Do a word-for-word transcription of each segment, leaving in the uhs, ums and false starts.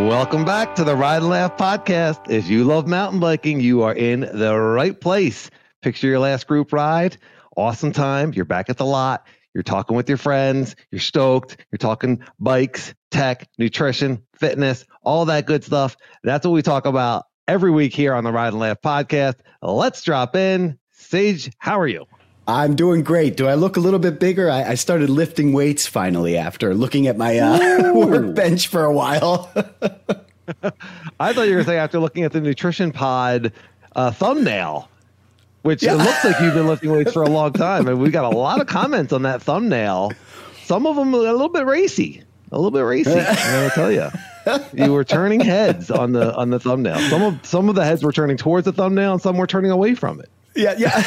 Welcome back to the Ride and Laugh podcast. If you love mountain biking, you are in the right place. Picture your last group ride. Awesome time. You're back at the lot. You're talking with your friends. You're stoked. You're talking bikes, tech, nutrition, fitness, all that good stuff. That's what we talk about every week here on the Ride and Laugh podcast. Let's drop in. Sage, how are you? I'm doing great. Do I look a little bit bigger? I, I started lifting weights finally after looking at my uh, workbench for a while. I thought you were saying after looking at the Nutrition Pod uh, thumbnail, which Yeah. it looks like you've been lifting weights for a long time. And we got a lot of comments on that thumbnail. Some of them a little bit racy, a little bit racy. I'm going to tell you. You were turning heads on the on the thumbnail. Some of some of the heads were turning towards the thumbnail and some were turning away from it. Yeah, yeah.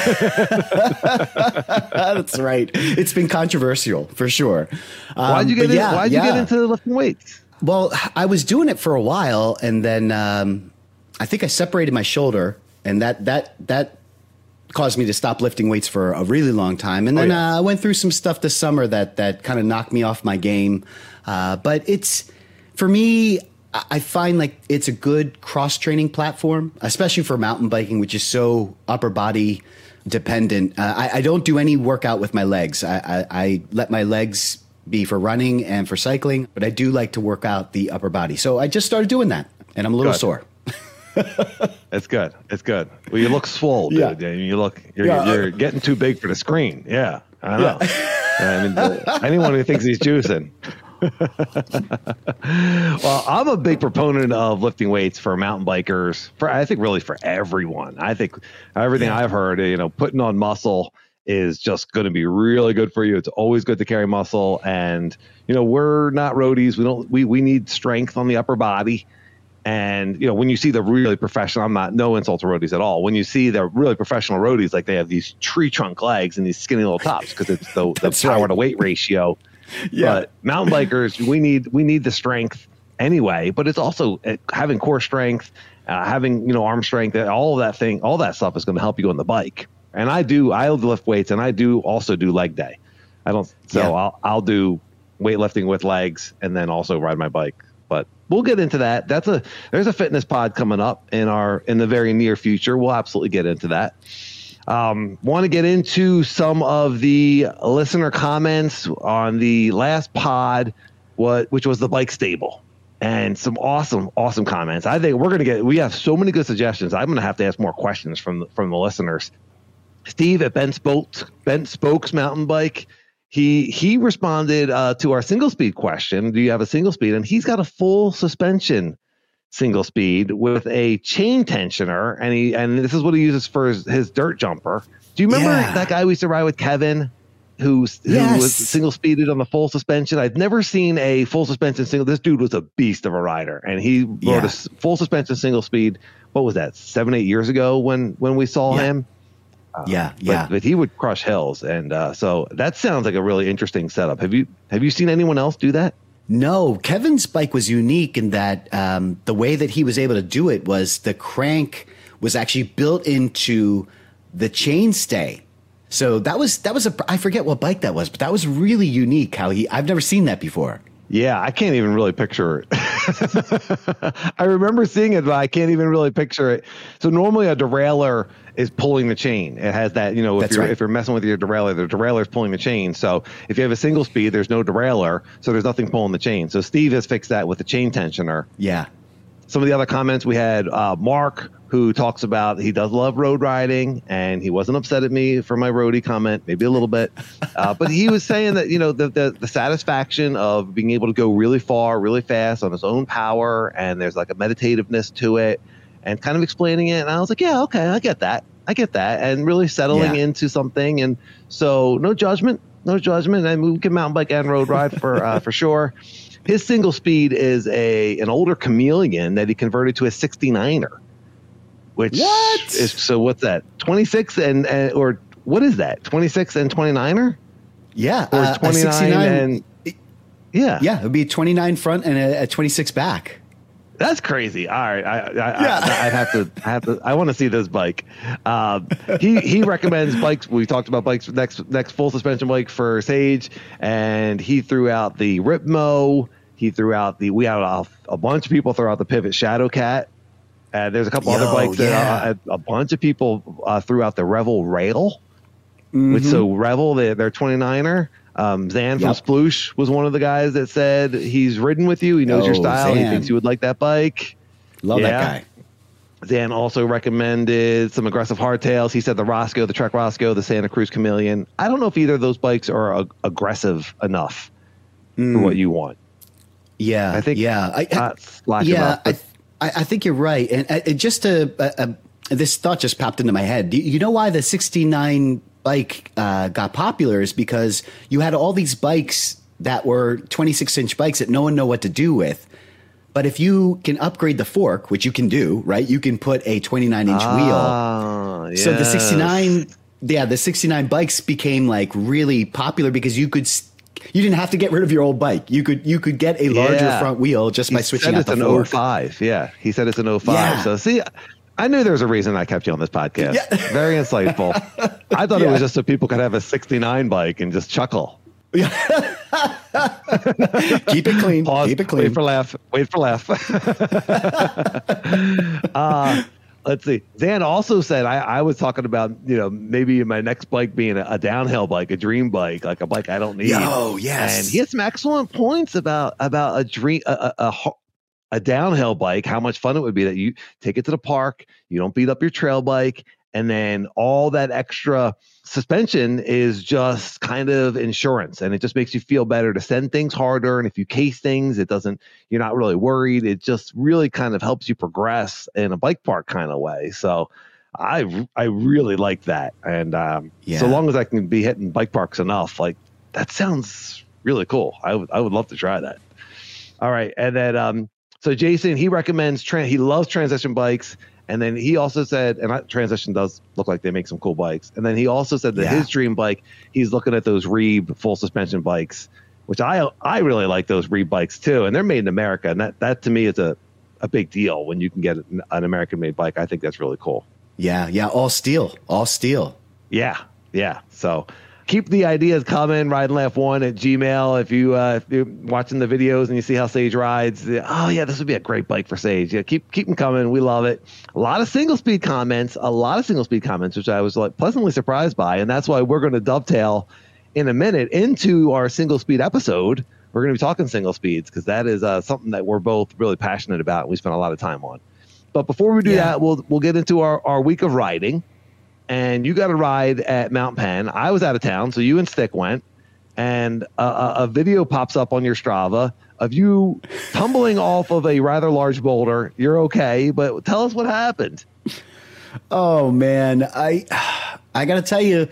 That's right. It's been controversial for sure. Um, Why'd you get in, yeah, Why'd yeah. you get into lifting weights? Well, I was doing it for a while, and then um, I think I separated my shoulder, and that that that caused me to stop lifting weights for a really long time. And then Oh, yeah. uh, I went through some stuff this summer that that kind of knocked me off my game. Uh, but it's for me. I find like it's a good cross training platform, especially for mountain biking, which is so upper body dependent. Uh, I, I don't do any workout with my legs. I, I, I let my legs be for running and for cycling, but I do like to work out the upper body. So I just started doing that, and I'm a little Good. sore. It's good. It's good. Well, you look swole, dude. Yeah. Yeah. You look. You're, Yeah. you're getting too big for the screen. Yeah, I know. I mean, the, anyone who thinks he's juicing. Well, I'm a big proponent of lifting weights for mountain bikers. For I think really for everyone. I think everything Yeah. I've heard, you know, putting on muscle is just going to be really good for you. It's always good to carry muscle, and you know, we're not roadies. We don't. We we need strength on the upper body. And, you know, when you see the really professional, I'm not, no insult to roadies at all. When you see the really professional roadies, like they have these tree trunk legs and these skinny little tops because it's the, the That's power right. to weight ratio. Yeah. But mountain bikers, we need, we need the strength anyway, but it's also uh, having core strength, uh, having, you know, arm strength, uh, all of that thing, all that stuff is going to help you on the bike. And I do, I lift weights, and I do also do leg day. I don't, so Yeah. I'll, I'll do weightlifting with legs and then also ride my bike. But we'll get into that. That's a there's a fitness pod coming up in our in the very near future. We'll absolutely get into that. Um, want to get into some of the listener comments on the last pod, what which was the bike stable, and some awesome awesome comments. I think we're gonna get we have so many good suggestions. I'm gonna have to ask more questions from the, from the listeners. Steve at Ben Spokes Ben Spokes Mountain Bike. He he responded uh, to our single speed question. Do you have a single speed? And he's got a full suspension single speed with a chain tensioner, and he and this is what he uses for his, his dirt jumper. Do you remember Yeah. that guy we used to ride with, Kevin, who who Yes. was single speeded on the full suspension? I've never seen a full suspension single. This dude was a beast of a rider, and he rode Yeah. a s- full suspension single speed. What was that? Seven eight years ago when when we saw Yeah. him. Yeah, But, yeah. but he would crush hills, and uh, so that sounds like a really interesting setup. Have you have you seen anyone else do that? No, Kevin's bike was unique in that um, the way that he was able to do it was the crank was actually built into the chainstay. So that was that was a I forget what bike that was, but that was really unique. How he I've never seen that before. Yeah, I can't even really picture it. I remember seeing it, but I can't even really picture it. So normally a derailleur is pulling the chain. It has that, you know, if That's you're right. if you're messing with your derailleur, the derailleur is pulling the chain. So if you have a single speed, there's no derailleur, so there's nothing pulling the chain. So Steve has fixed that with the chain tensioner. Yeah. Some of the other comments we had, uh, Mark, who talks about he does love road riding, and he wasn't upset at me for my roadie comment, maybe a little bit. Uh, but he was saying that, you know, the, the the satisfaction of being able to go really far, really fast on his own power, and there's like a meditativeness to it, and kind of explaining it. And I was like, yeah, okay, I get that. I get that. And really settling Yeah. into something. And so no judgment, no judgment. I mean, we can mountain bike and road ride for uh, for sure. His single speed is a an older Chameleon that he converted to a sixty-niner. Which What? is so what's that? twenty-six and, and or what is that? twenty-six and twenty-niner? Yeah. Or uh, a twenty-nine sixty-nine and yeah. Yeah, it would be a twenty-nine front and a, a twenty-six back. That's crazy. All right, I, I, Yeah. I, I have to, I have to, I want to see this bike. Uh, he he recommends bikes. We talked about bikes next next full suspension bike for Sage, and he threw out the Ripmo. He threw out the we had a, a bunch of people throw out the Pivot Shadow Cat. Uh, there's a couple Yo, other bikes yeah. that uh, a bunch of people uh, threw out the Revel Rail. Mm-hmm. Which, so Revel, they, they're twenty-niner. Um, Zan from Yep. Sploosh was one of the guys that said he's ridden with you. He knows Oh, your style. He Zan. thinks you would like that bike. Love Yeah. that guy. Zan also recommended some aggressive hardtails. He said the Roscoe, the Trek Roscoe, the Santa Cruz Chameleon. I don't know if either of those bikes are ag- aggressive enough Mm. for what you want. Yeah, I think yeah, I, I, not slack yeah. enough, but- I, I, I think you're right. And uh, just to uh, uh, this thought just popped into my head. Do you know why the sixty-nine bike uh, got popular? Is because you had all these bikes that were twenty-six inch bikes that no one know what to do with. But if you can upgrade the fork, which you can do, right? You can put a twenty-nine inch Ah, wheel. So the yes. sixty-nine, yeah, the sixty-nine bikes became like really popular because you could. s- You didn't have to get rid of your old bike. You could you could get a larger Yeah. front wheel just He by switching said out it's the an fork. oh five. Yeah, he said it's an oh five. Yeah. So see, I knew there was a reason I kept you on this podcast. Yeah. Very insightful. I thought it Yeah. was just so people could have a sixty-nine bike and just chuckle. Keep it clean. Pause. Keep it clean. Wait for laugh. Wait for laugh. uh, let's see. Zan also said I, I was talking about, you know, maybe my next bike being a, a downhill bike, a dream bike, like a bike I don't need. Yo, yes. And he had some excellent points about about a dream, a, a, a, ho- a downhill bike, how much fun it would be that you take it to the park, you don't beat up your trail bike, and then all that extra suspension is just kind of insurance, and it just makes you feel better to send things harder. And if you case things, it doesn't, you're not really worried. It just really kind of helps you progress in a bike park kind of way. So I, I really like that. And um, Yeah. so long as I can be hitting bike parks enough, like that sounds really cool. I would, I would love to try that. All right. And then, um, so Jason, he recommends, tran- he loves transition bikes. And then he also said, and I, Transition does look like they make some cool bikes. And then he also said that Yeah. his dream bike, he's looking at those Reeb full suspension bikes, which I I really like those Reeb bikes too. And they're made in America. And that, that to me is a, a big deal when you can get an, an American made bike. I think that's really cool. Yeah, yeah, all steel, all steel. Yeah. Yeah. So keep the ideas coming. Ride and Laugh One at Gmail. If you uh, if you're watching the videos and you see how Sage rides, oh yeah, this would be a great bike for Sage. Yeah, keep keep them coming. We love it. A lot of single speed comments, a lot of single speed comments, which I was like pleasantly surprised by, and that's why we're going to dovetail in a minute into our single speed episode. We're going to be talking single speeds because that is uh, something that we're both really passionate about and we spend a lot of time on. But before we do Yeah. that, we'll we'll get into our, our week of riding. And you got a ride at Mount Penn. I was out of town, so you and Stick went. And a, a, a video pops up on your Strava of you tumbling off of a rather large boulder. You're okay, but tell us what happened. Oh man, I I got to tell you,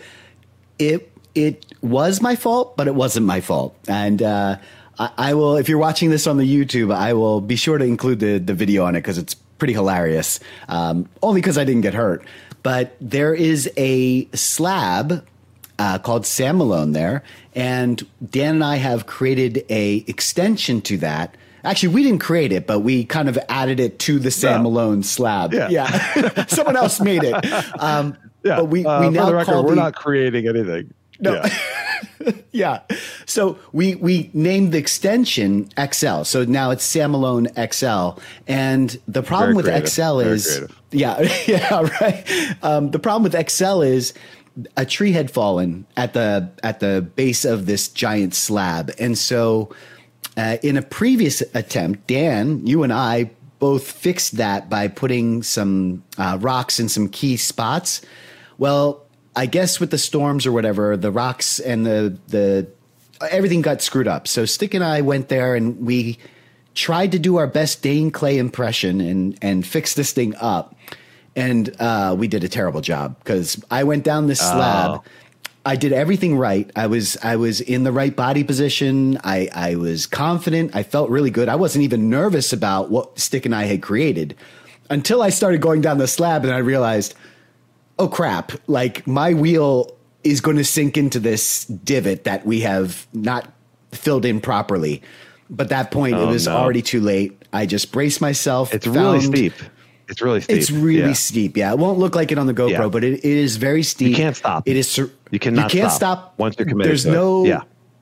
it it was my fault, but it wasn't my fault. And uh, I, I will, if you're watching this on the YouTube, I will be sure to include the the video on it because it's pretty hilarious. Um, only because I didn't get hurt. But there is a slab uh, called Sam Malone there, and Dan and I have created a extension to that. Actually, we didn't create it, but we kind of added it to the Sam No. Malone slab. Yeah. yeah. Someone else made it. Um, Yeah, but we, uh, we for now the record, call we're the, not creating anything. No. Yeah. yeah. So we we named the extension X L. So now it's Sam Malone X L. And the problem Very with creative. X L Very is creative. yeah, yeah, right. Um, the problem with X L is a tree had fallen at the at the base of this giant slab, and so uh, in a previous attempt, Dan, you and I both fixed that by putting some uh, rocks in some key spots. Well, I guess with the storms or whatever, the rocks and the the everything got screwed up. So Stick and I went there and we tried to do our best Dane Clay impression and and fix this thing up. And uh, we did a terrible job because I went down this slab. Oh. I did everything right. I was I was in the right body position. I, I was confident. I felt really good. I wasn't even nervous about what Stick and I had created until I started going down the slab and I realized, oh crap, like my wheel is going to sink into this divot that we have not filled in properly. But at that point, Oh, it was no. already too late. I just braced myself. It's really found- steep. It's really steep. It's really Yeah. steep. Yeah, it won't look like it on the GoPro, Yeah. but it, it is very steep. You can't stop. It is. Sur- You cannot You can't stop stop once you're committed There's to it. no. Yeah.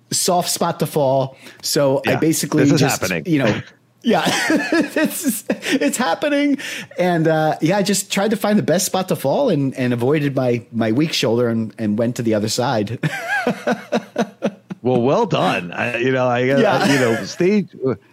soft spot to fall. So yeah, I basically this is just, happening. you know, yeah, it's, it's happening. And uh, yeah, I just tried to find the best spot to fall and, and avoided my, my weak shoulder and, and went to the other side. Well, well done. I, you know, I, Yeah. I you know, stage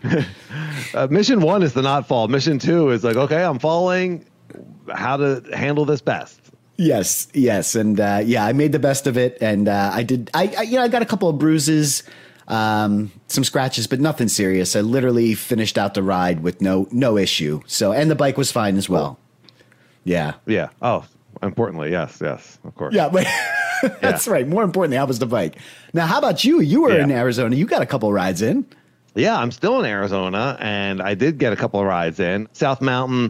uh, mission one is to not fall. Mission two is like, okay, I'm falling. How to handle this best? Yes, yes, and uh, yeah, I made the best of it, and uh, I did. I, I, you know, I got a couple of bruises, um, some scratches, but nothing serious. I literally finished out the ride with no no issue. So, and the bike was fine as well. Yeah, Yeah. Oh, importantly, yes, yes, of course. yeah, but that's Yeah. right. More importantly, how was the bike? Now, how about you? You were Yeah. in Arizona. You got a couple rides in. Yeah, I'm still in Arizona, and I did get a couple of rides in. South Mountain,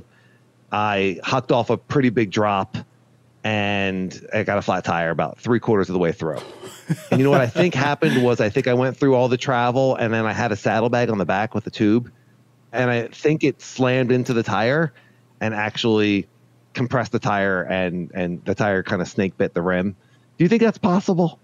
I hucked off a pretty big drop, and I got a flat tire about three quarters of the way through. And you know what I think happened was I think I went through all the travel, and then I had a saddlebag on the back with a tube, and I think it slammed into the tire and actually compressed the tire, and, and the tire kind of snake bit the rim. Do you think that's possible?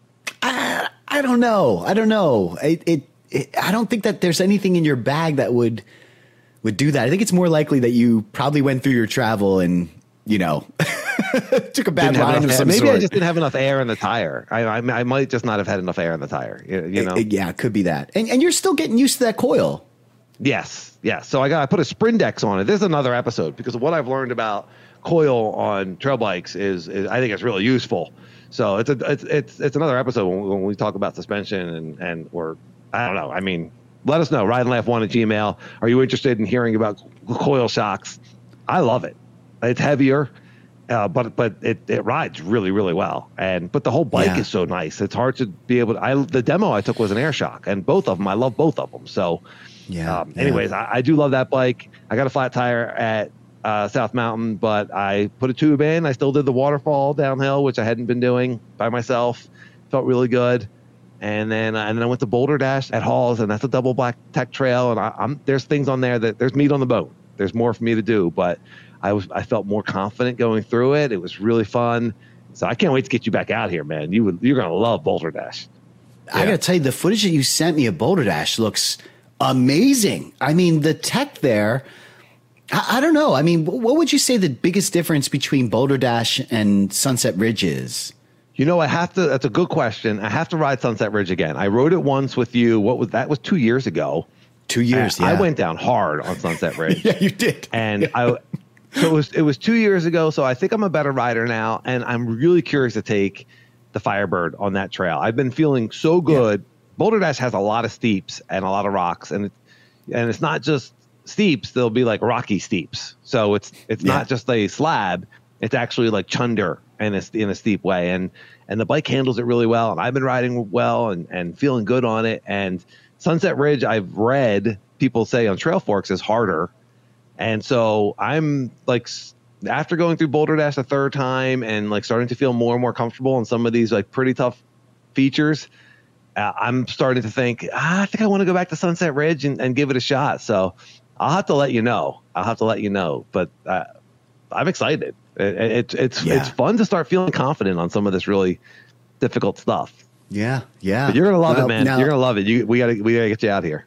I, I don't know. I don't know. It, it, it. I don't think that there's anything in your bag that would would do that. I think it's more likely that you probably went through your travel and, you know, took a bad Didn't have line enough of air. some Maybe sort. I just didn't have enough air in the tire. I, I, I might just not have had enough air in the tire. You, you know? It- it- yeah, it could be that. And and you're still getting used to that coil. Yes, yes. So I got I put a Sprindex on it. This is another episode because of what I've learned about coil on trail bikes is, is I think it's really useful. So it's a it's it's, it's another episode when, when we talk about suspension and and or I don't know. I mean, let us know. Ride and Laugh One at Gmail. Are you interested in hearing about coil shocks? I love it. It's heavier, uh, but but it, it rides really really well. And but the whole bike Yeah. is so nice. It's hard to be able to. I the demo I took was an air shock, and both of them I love both of them. So. Yeah. Um, anyways, I, I do love that bike. I got a flat tire at uh, South Mountain, but I put a tube in. I still did the waterfall downhill, which I hadn't been doing by myself. Felt really good. And then and then I went to Boulder Dash at Halls, and that's a double black tech trail. And I, I'm there's things on there that there's meat on the bone. There's more for me to do, but I was I felt more confident going through it. It was really fun. So I can't wait to get you back out here, man. You would you're gonna love Boulder Dash. I got to tell you, the footage that you sent me of Boulder Dash looks amazing. I mean, the tech there, I, I don't know. I mean, what would you say the biggest difference between Boulder Dash and Sunset Ridge is? You know, I have to. That's a good question. I have to ride Sunset Ridge again. I rode it once with you. What was that? Was two years ago. Two years. And Yeah. I went down hard on Sunset Ridge. Yeah, you did. And I. So it was. It was two years ago. So I think I'm a better rider now, and I'm really curious to take the Firebird on that trail. I've been feeling so good. Boulder Dash has a lot of steeps and a lot of rocks, and it, and it's not just steeps. They'll be like rocky steeps. So it's it's Yeah. not just a slab. It's actually like chunder in a, in a steep way. And and the bike handles it really well. And I've been riding well and, and feeling good on it. And Sunset Ridge, I've read people say on Trail Forks is harder. And so I'm like, s- after going through Boulder Dash a third time and like starting to feel more and more comfortable in some of these like pretty tough features, uh, I'm starting to think, ah, I think I want to go back to Sunset Ridge and, and give it a shot. So I'll have to let you know. I'll have to let you know. But uh, I'm excited. It, it, it's Yeah. it's fun to start feeling confident on some of this really difficult stuff. Yeah, yeah. But you're gonna love Well, it, man. now- You're gonna love it. You, we gotta we gotta get you out here.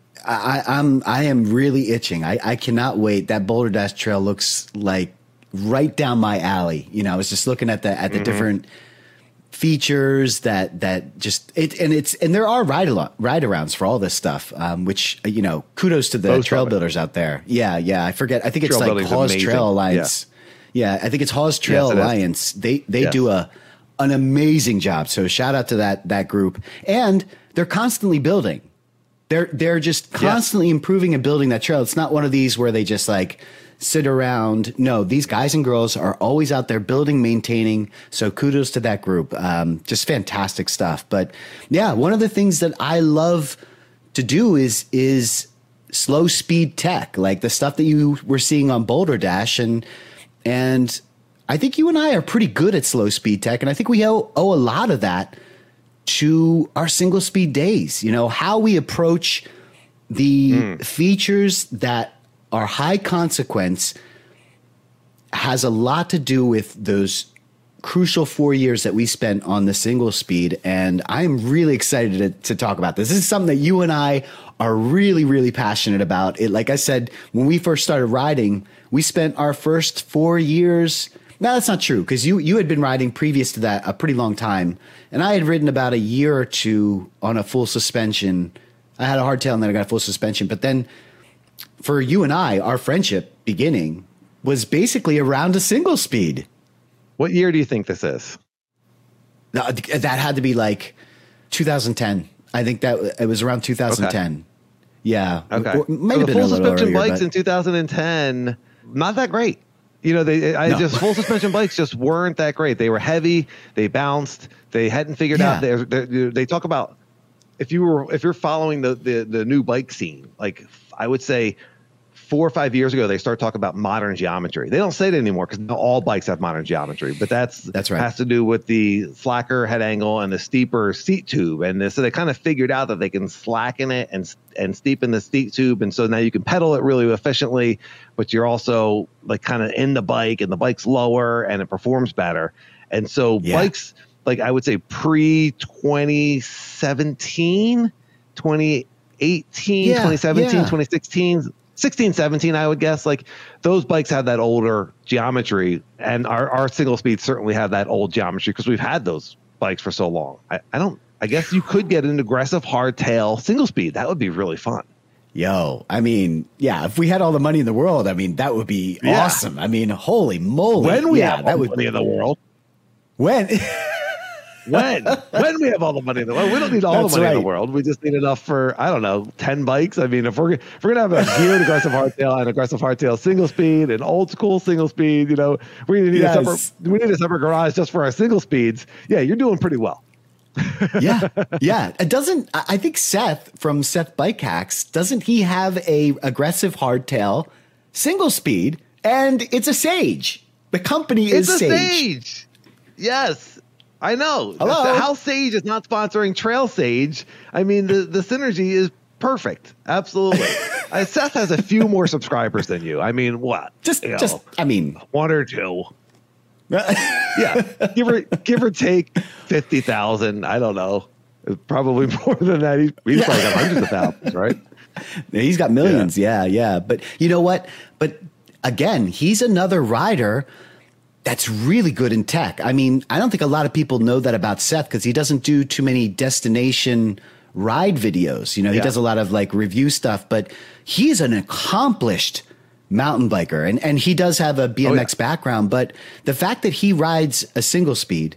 I, I'm I am really itching. I, I cannot wait. That Boulder Dash trail looks like right down my alley. You know, I was just looking at the at the Mm-hmm. different features that that just it and it's and there are ride along, ride arounds for all this stuff. Um, which you know, kudos to the Most trail of it. builders out there. Yeah, yeah. I forget. I think it's Trail like building's Hawes amazing. Trail Alliance. Yeah. I think it's Hawes Trail Yes, it is. Alliance. They they Yes. do a an amazing job. So shout out to that that group. And they're constantly building. They're they're just constantly improving and building that trail. It's not one of these where they just like sit around. No, these guys and girls are always out there building, maintaining. So kudos to that group. Um, just fantastic stuff. But yeah, one of the things that I love to do is is slow speed tech, like the stuff that you were seeing on Boulder Dash, and and I think you and I are pretty good at slow speed tech, and I think we owe, owe a lot of that to our single speed days. You know, how we approach the features that are high consequence has a lot to do with those crucial four years that we spent on the single speed. And I'm really excited to, to talk about this. This is something that you and I are really, really passionate about. It, like I said, when we first started riding, we spent our first four years. No, that's not true, because you, you had been riding previous to that a pretty long time. And I had ridden about a year or two on a full suspension. I had a hardtail and then I got a full suspension. But then for you and I, our friendship beginning was basically around a single speed. What year do you think this is? No, that had to be like two thousand ten. I think that it was around two thousand ten. Okay. Yeah. Okay. Or, might have so been the a full little suspension earlier, bikes but... in two thousand ten, not that great. You know, they I No. just full suspension bikes just weren't that great. They were heavy. They bounced. They hadn't figured Yeah. out. They they they talk about if you were if you're following the the the new bike scene, like I would say. Four or five years ago, they start talking about modern geometry. They don't say it anymore because all bikes have modern geometry, but that's That's right. has to do with the flacker head angle and the steeper seat tube. And this, so they kind of figured out that they can slacken it and and steepen the seat tube, and so now you can pedal it really efficiently, but you're also like kind of in the bike, and the bike's lower and it performs better. And so Yeah. bikes, like I would say pre twenty seventeen, twenty eighteen, Yeah, twenty seventeen, yeah. twenty sixteen. sixteen, seventeen, I would guess, like those bikes had that older geometry, and our, our single speed certainly had that old geometry because we've had those bikes for so long. I, I don't, I guess you could get an aggressive hardtail single speed. That would be really fun. Yo, I mean, yeah, if we had all the money in the world, I mean, that would be Yeah. awesome. I mean, holy moly. When we yeah, have that all the would money in the world. When? When? When we have all the money in the world. We don't need all That's the money in the right. world. We just need enough for, I don't know, ten bikes. I mean, if we're, if we're going to have a geared aggressive hardtail and aggressive hardtail single speed and old school single speed, you know, we need, Yes. a separate, we need a separate garage just for our single speeds. Yeah, you're doing pretty well. yeah, yeah. It doesn't. I I think Seth from Seth Bike Hacks, doesn't he have a aggressive hardtail single speed, and it's a Sage. The company It's is a Sage. Sage. Yes. I know. Hello? How Sage is not sponsoring Trail Sage. I mean, the, the synergy is perfect. Absolutely. uh, Seth has a few more subscribers than you. I mean, what? Just, You just. know, I mean, one or two. Yeah. Give or give or take fifty thousand. I don't know. Probably more than that. He's, he's probably got hundreds of thousands, right? he's got millions. Yeah. yeah, yeah. But you know what? But again, he's another rider that's really good in tech. I mean, I don't think a lot of people know that about Seth because he doesn't do too many destination ride videos. You know, he Yeah. does a lot of like review stuff, but he's an accomplished mountain biker, and, and he does have a B M X Oh, yeah. background. But the fact that he rides a single speed,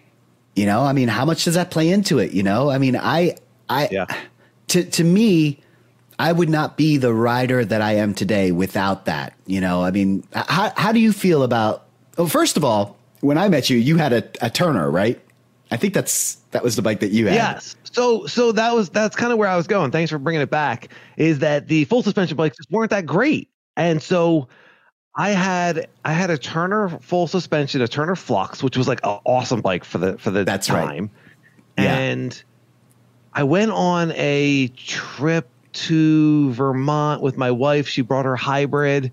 you know, I mean, how much does that play into it? You know, I mean, I, I, Yeah. to, to me, I would not be the rider that I am today without that. You know, I mean, how, how do you feel about, well, first of all, when I met you, you had a, a Turner, right? I think that's, that was the bike that you had. Yes. So so that was that's kind of where I was going. Thanks for bringing it back. Is that the full suspension bikes just weren't that great, and so I had I had a Turner full suspension, a Turner Flux, which was like an awesome bike for the for the That's right. time. Yeah. And I went on a trip to Vermont with my wife. She brought her hybrid,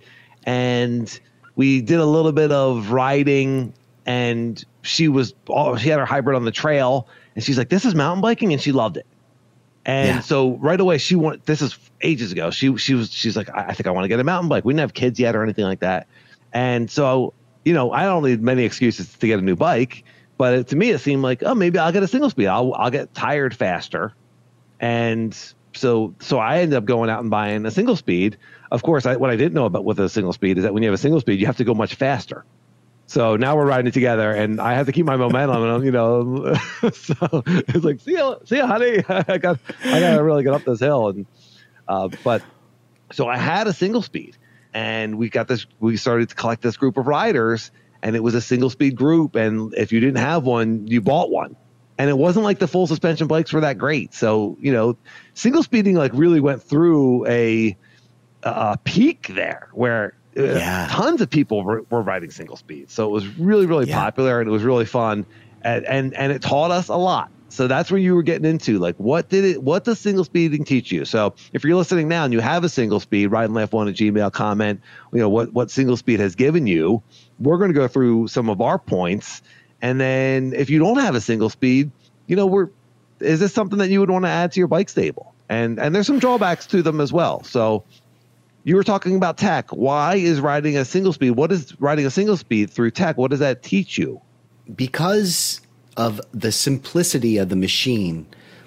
and we did a little bit of riding. And she was oh, she had her hybrid on the trail, and she's like, "This is mountain biking," and she loved it. And Yeah. so right away, she wanted. This is ages ago. She she was she's like, I, I think I want to get a mountain bike. We didn't have kids yet or anything like that. And so you know, I don't need many excuses to get a new bike. But it, to me, it seemed like, oh, maybe I'll get a single speed. I'll I'll get tired faster. And so so I ended up going out and buying a single speed. Of course, I, what I didn't know about with a single speed is that when you have a single speed, you have to go much faster. So now we're riding it together, and I have to keep my momentum, and you know, so it's like, see ya, see ya, honey. I got, I got to really get up this hill, and uh, but so I had a single speed, and we got this. We started to collect this group of riders, and it was a single speed group, and if you didn't have one, you bought one, and it wasn't like the full suspension bikes were that great. So you know, single speeding like really went through a a peak there where. Uh, Yeah. tons of people were, were riding single speed, so it was really really Yeah. popular, and it was really fun, and, and and it taught us a lot. So that's where you were getting into, like, what did it what does single speeding teach you? So if you're listening now and you have a single speed, Ride and Laugh One at Gmail, comment, you know, what what single speed has given you. We're going to go through some of our points And then if you don't have a single speed, you know, we're, is this something that you would want to add to your bike stable? And, and there's some drawbacks to them as well. So you were talking about tech. Why is riding a single speed? What is riding a single speed through tech? What does that teach you? Because of the simplicity of the machine,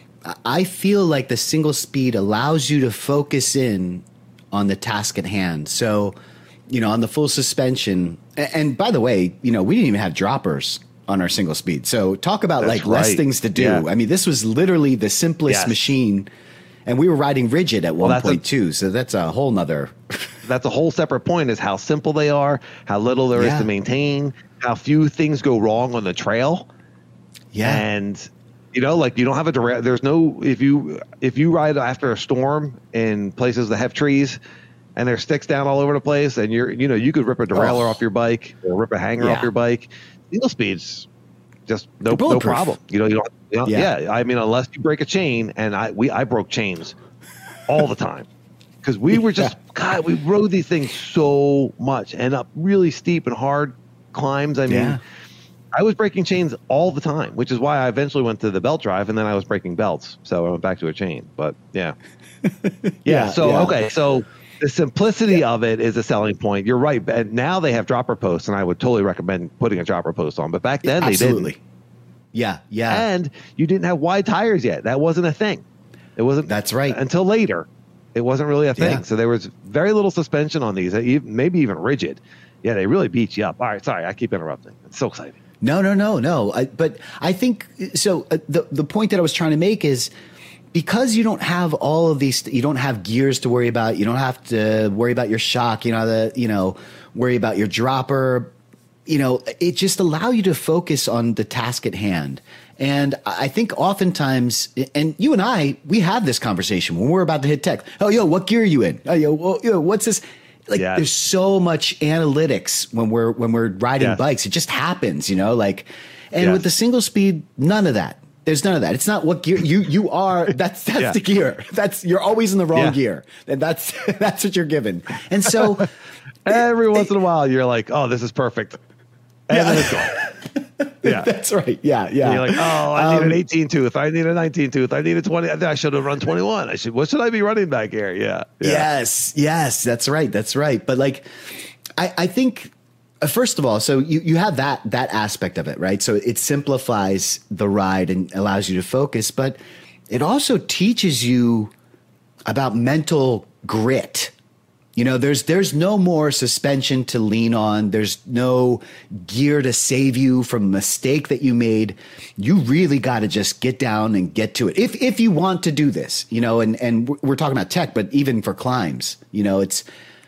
I feel like the single speed allows you to focus in on the task at hand. So, you know, on the full suspension, and by the way, you know, we didn't even have droppers on our single speed. So talk about That's like less right. things to do. Yeah. I mean, this was literally the simplest Yes. machine, and we were riding rigid at Well, one point two. So that's a whole nother. That's a whole separate point, is how simple they are, how little there is Yeah. to maintain, how few things go wrong on the trail. Yeah. And, you know, like you don't have a direct, there's no, if you, if you ride after a storm in places that have trees and there's sticks down all over the place, and you're, you know, you could rip a derailleur Oh. off your bike or rip a hanger Yeah. off your bike. Single speeds, just no, They're no bulletproof. problem. You know, you don't, you don't Yeah. yeah. I mean, unless you break a chain, and I, we, I broke chains all the time. Because we were just, God, we rode these things so much and up really steep and hard climbs. I mean, Yeah. I was breaking chains all the time, which is why I eventually went to the belt drive, and then I was breaking belts. So I went back to a chain. But yeah. Yeah. Yeah, so, yeah. okay. So the simplicity of it is a selling point. You're right. And now they have dropper posts, and I would totally recommend putting a dropper post on. But back then Absolutely. they didn't. Yeah. Yeah. And you didn't have wide tires yet. That wasn't a thing. It wasn't. That's right. Until later. It wasn't really a thing. Yeah. So there was very little suspension on these, maybe even rigid. Yeah, they really beat you up. All right, sorry, I keep interrupting. It's so exciting. No, no, no, no. I, but I think so. Uh, the the point that I was trying to make is because you don't have all of these, you don't have gears to worry about. You don't have to worry about your shock. You know, the you know, worry about your dropper. You know, it just allow you to focus on the task at hand. And I think oftentimes, and you and I, we have this conversation when we're about to hit tech. Oh, yo, what gear are you in? Oh, yo, well, yo what's this? Like, Yes. there's so much analytics when we're when we're riding Yes. bikes. It just happens, you know. Like, and Yes. with the single speed, none of that. There's none of that. It's not what gear you you are. That's that's Yeah. the gear. That's you're always in the wrong Yeah. gear, and that's that's what you're given. And so, Every once in a while, you're like, oh, this is perfect. And Yeah. then it's gone. Yeah. that's right. Yeah, yeah. And you're like, oh, I need Um, an eighteen tooth. I need a nineteen tooth. I need a twenty. I think I should have run twenty-one. I should. What should I be running back here? Yeah. yeah. Yes, yes, that's right, that's right. But like, I, I think uh, first of all, so you you have that that aspect of it, right? So it simplifies the ride and allows you to focus, but it also teaches you about mental grit. You know, there's there's no more suspension to lean on. There's no gear to save you from a mistake that you made. You really got to just get down and get to it. If if you want to do this, you know, and and we're talking about tech, but even for climbs, you know, it's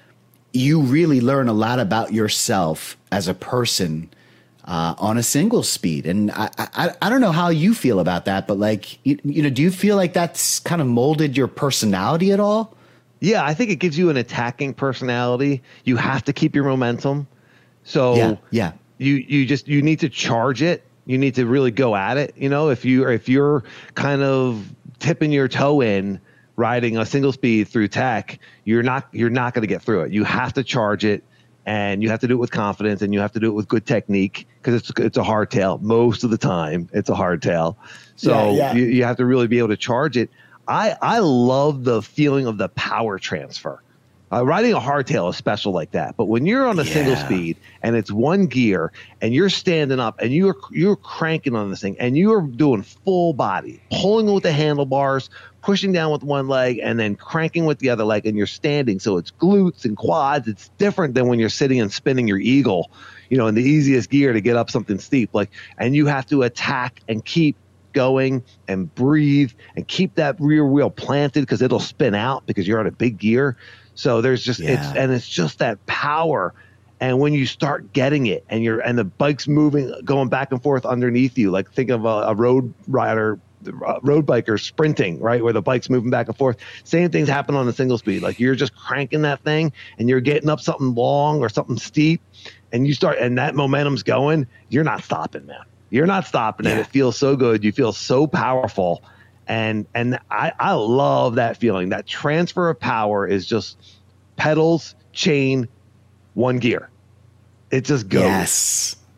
you really learn a lot about yourself as a person uh, on a single speed. And I, I I don't know how you feel about that, but like you, you know, do you feel like that's kind of molded your personality at all? Yeah, I think it gives you an attacking personality. You have to keep your momentum. So Yeah, yeah. you you just you need to charge it. You need to really go at it. You know, if you if you're kind of tipping your toe in riding a single speed through tech, you're not you're not going to get through it. You have to charge it, and you have to do it with confidence, and you have to do it with good technique, because it's it's a hardtail most of the time. It's a hardtail, so Yeah, yeah. You, you have to really be able to charge it. I, I love the feeling of the power transfer. Uh, riding a hardtail is special like that. But when you're on a Yeah. single speed and it's one gear and you're standing up and you're you're cranking on this thing and you're doing full body, pulling with the handlebars, pushing down with one leg, and then cranking with the other leg, and you're standing. So it's glutes and quads. It's different than when you're sitting and spinning your eagle, you know, in the easiest gear to get up something steep. Like, and you have to attack and keep going and breathe and keep that rear wheel planted, because it'll spin out because you're on a big gear. So there's just Yeah. it's and it's just that power. And when you start getting it and you're and the bike's moving, going back and forth underneath you, like think of a, a road rider, uh, road biker sprinting, right, where the bike's moving back and forth. Same things happen on the single speed. Like you're just cranking that thing and you're getting up something long or something steep, and you start and that momentum's going. You're not stopping, man. You're not stopping, and Yeah. it feels so good. You feel so powerful. And and I, I love that feeling. That transfer of power is just pedals, chain, one gear. It just goes. Yes.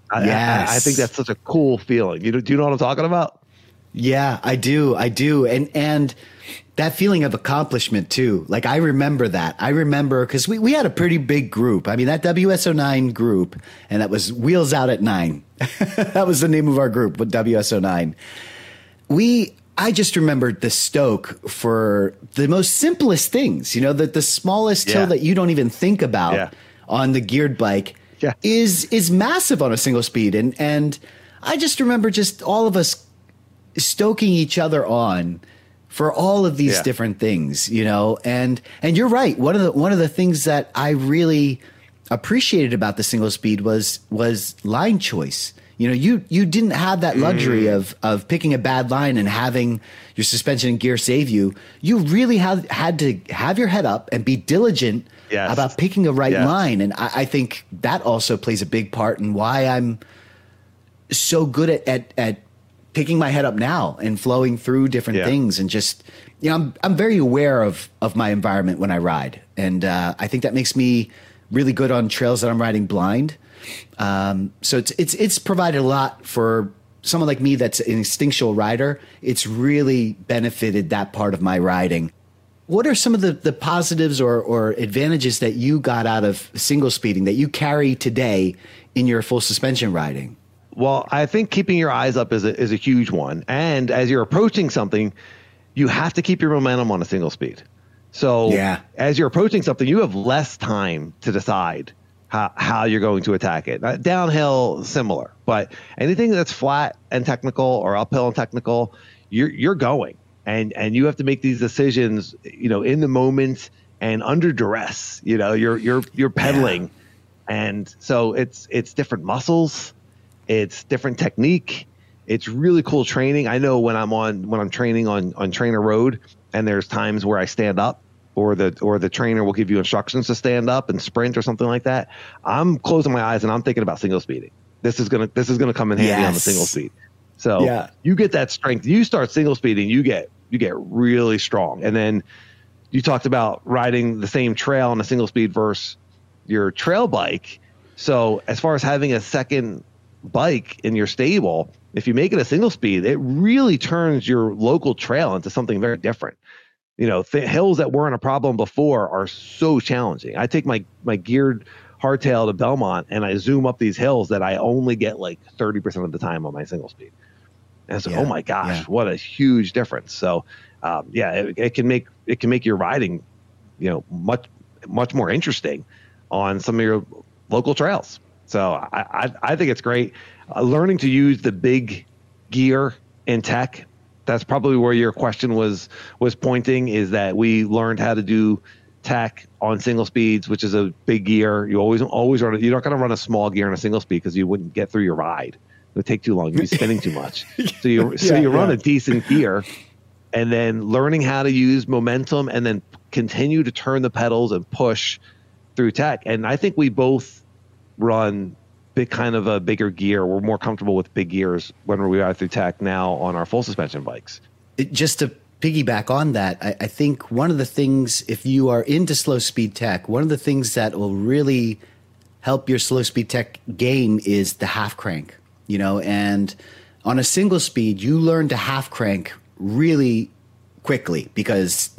I, Yes. I, I think that's such a cool feeling. You know, do you know what I'm talking about? Yeah, I do. I do. And, and that feeling of accomplishment too. Like I remember that. I remember because we, we had a pretty big group. I mean, that W S O nine group, and that was Wheels Out at Nine. That was the name of our group, with W S O nine. We, I just remembered the stoke for the most simplest things, you know, that the smallest Yeah. hill that you don't even think about Yeah. on the geared bike Yeah. is, is massive on a single speed. And, and I just remember just all of us stoking each other on for all of these Yeah. different things, you know, and, and you're right. One of the, one of the things that I really appreciated about the single speed was, was line choice. You know, you, you didn't have that luxury Mm. of, of picking a bad line and having your suspension and gear save you. You really had, had to have your head up and be diligent Yes. about picking a right Yes. line. And I, I think that also plays a big part in why I'm so good at, at, at picking my head up now and flowing through different Yeah. things, and just, you know, I'm, I'm very aware of, of my environment when I ride. And, uh, I think that makes me really good on trails that I'm riding blind. Um, so it's, it's, it's provided a lot for someone like me that's an instinctual rider. It's really benefited that part of my riding. What are some of the, the positives or, or advantages that you got out of single speeding that you carry today in your full suspension riding? Well, I think keeping your eyes up is a, is a huge one. And as you're approaching something, you have to keep your momentum on a single speed. So Yeah. as you're approaching something, you have less time to decide how, how you're going to attack it. Uh, downhill, similar, but anything that's flat and technical or uphill and technical, you're, you're going, and, and you have to make these decisions, you know, in the moment and under duress. You know, you're, you're, you're pedaling. And so it's, it's different muscles. It's different technique. It's really cool training. I know when I'm on, when I'm training on, on Trainer Road, and there's times where I stand up, or the, or the trainer will give you instructions to stand up and sprint or something like that. I'm closing my eyes and I'm thinking about single speeding. This is going to, this is going to come in handy on the Yes. single speed. So Yeah. you get that strength, you start single speeding, you get, you get really strong. And then you talked about riding the same trail on a single speed versus your trail bike. So as far as having a second bike in your stable, if you make it a single speed, it really turns your local trail into something very different. You know, th- hills that weren't a problem before are so challenging. I take my, my geared hardtail to Belmont and I zoom up these hills that I only get like thirty percent of the time on my single speed. And so, Yeah, oh my gosh, yeah. what a huge difference. So, um, yeah, it, it can make, it can make your riding, you know, much, much more interesting on some of your local trails. So I, I, I think it's great. Uh, learning to use the big gear in tech, that's probably where your question was was pointing, is that we learned how to do tech on single speeds, which is a big gear. You always always run. You're not going to run a small gear in a single speed because you wouldn't get through your ride. It would take too long. You'd be spinning too much. So you so Yeah, you run yeah. a decent gear, and then learning how to use momentum, and then continue to turn the pedals and push through tech. And I think we both run big kind of a bigger gear. We're more comfortable with big gears when we are through tech now on our full suspension bikes. It, just to piggyback on that, I, I think one of the things, if you are into slow speed tech, one of the things that will really help your slow speed tech game is the half crank, you know, and on a single speed, you learn to half crank really quickly because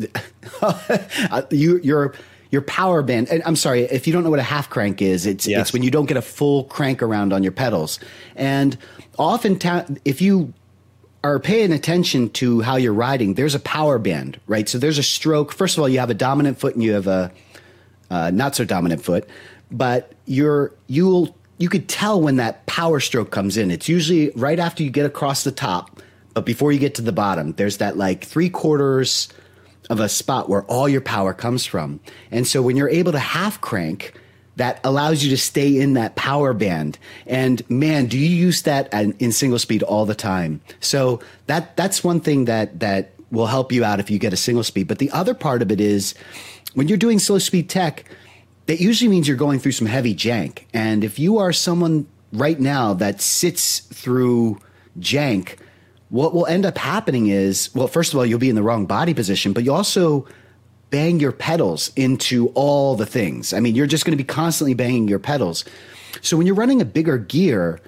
you, you're, your power band, and I'm sorry, if you don't know what a half crank is, it's Yes. it's when you don't get a full crank around on your pedals. And often, ta- if you are paying attention to how you're riding, there's a power band, right? So there's a stroke. First of all, you have a dominant foot and you have a uh, not so dominant foot, but you're you'll you could tell when that power stroke comes in. It's usually right after you get across the top, but before you get to the bottom. There's that like three quarters of a spot where all your power comes from. And so when you're able to half crank, that allows you to stay in that power band. And man, do you use that in single speed all the time. So that that's one thing that that will help you out if you get a single speed. But the other part of it is when you're doing slow speed tech, that usually means you're going through some heavy jank. And if you are someone right now that sits through jank, what will end up happening is, well, first of all, you'll be in the wrong body position, but you also bang your pedals into all the things. I mean, you're just going to be constantly banging your pedals. So when you're running a bigger gear,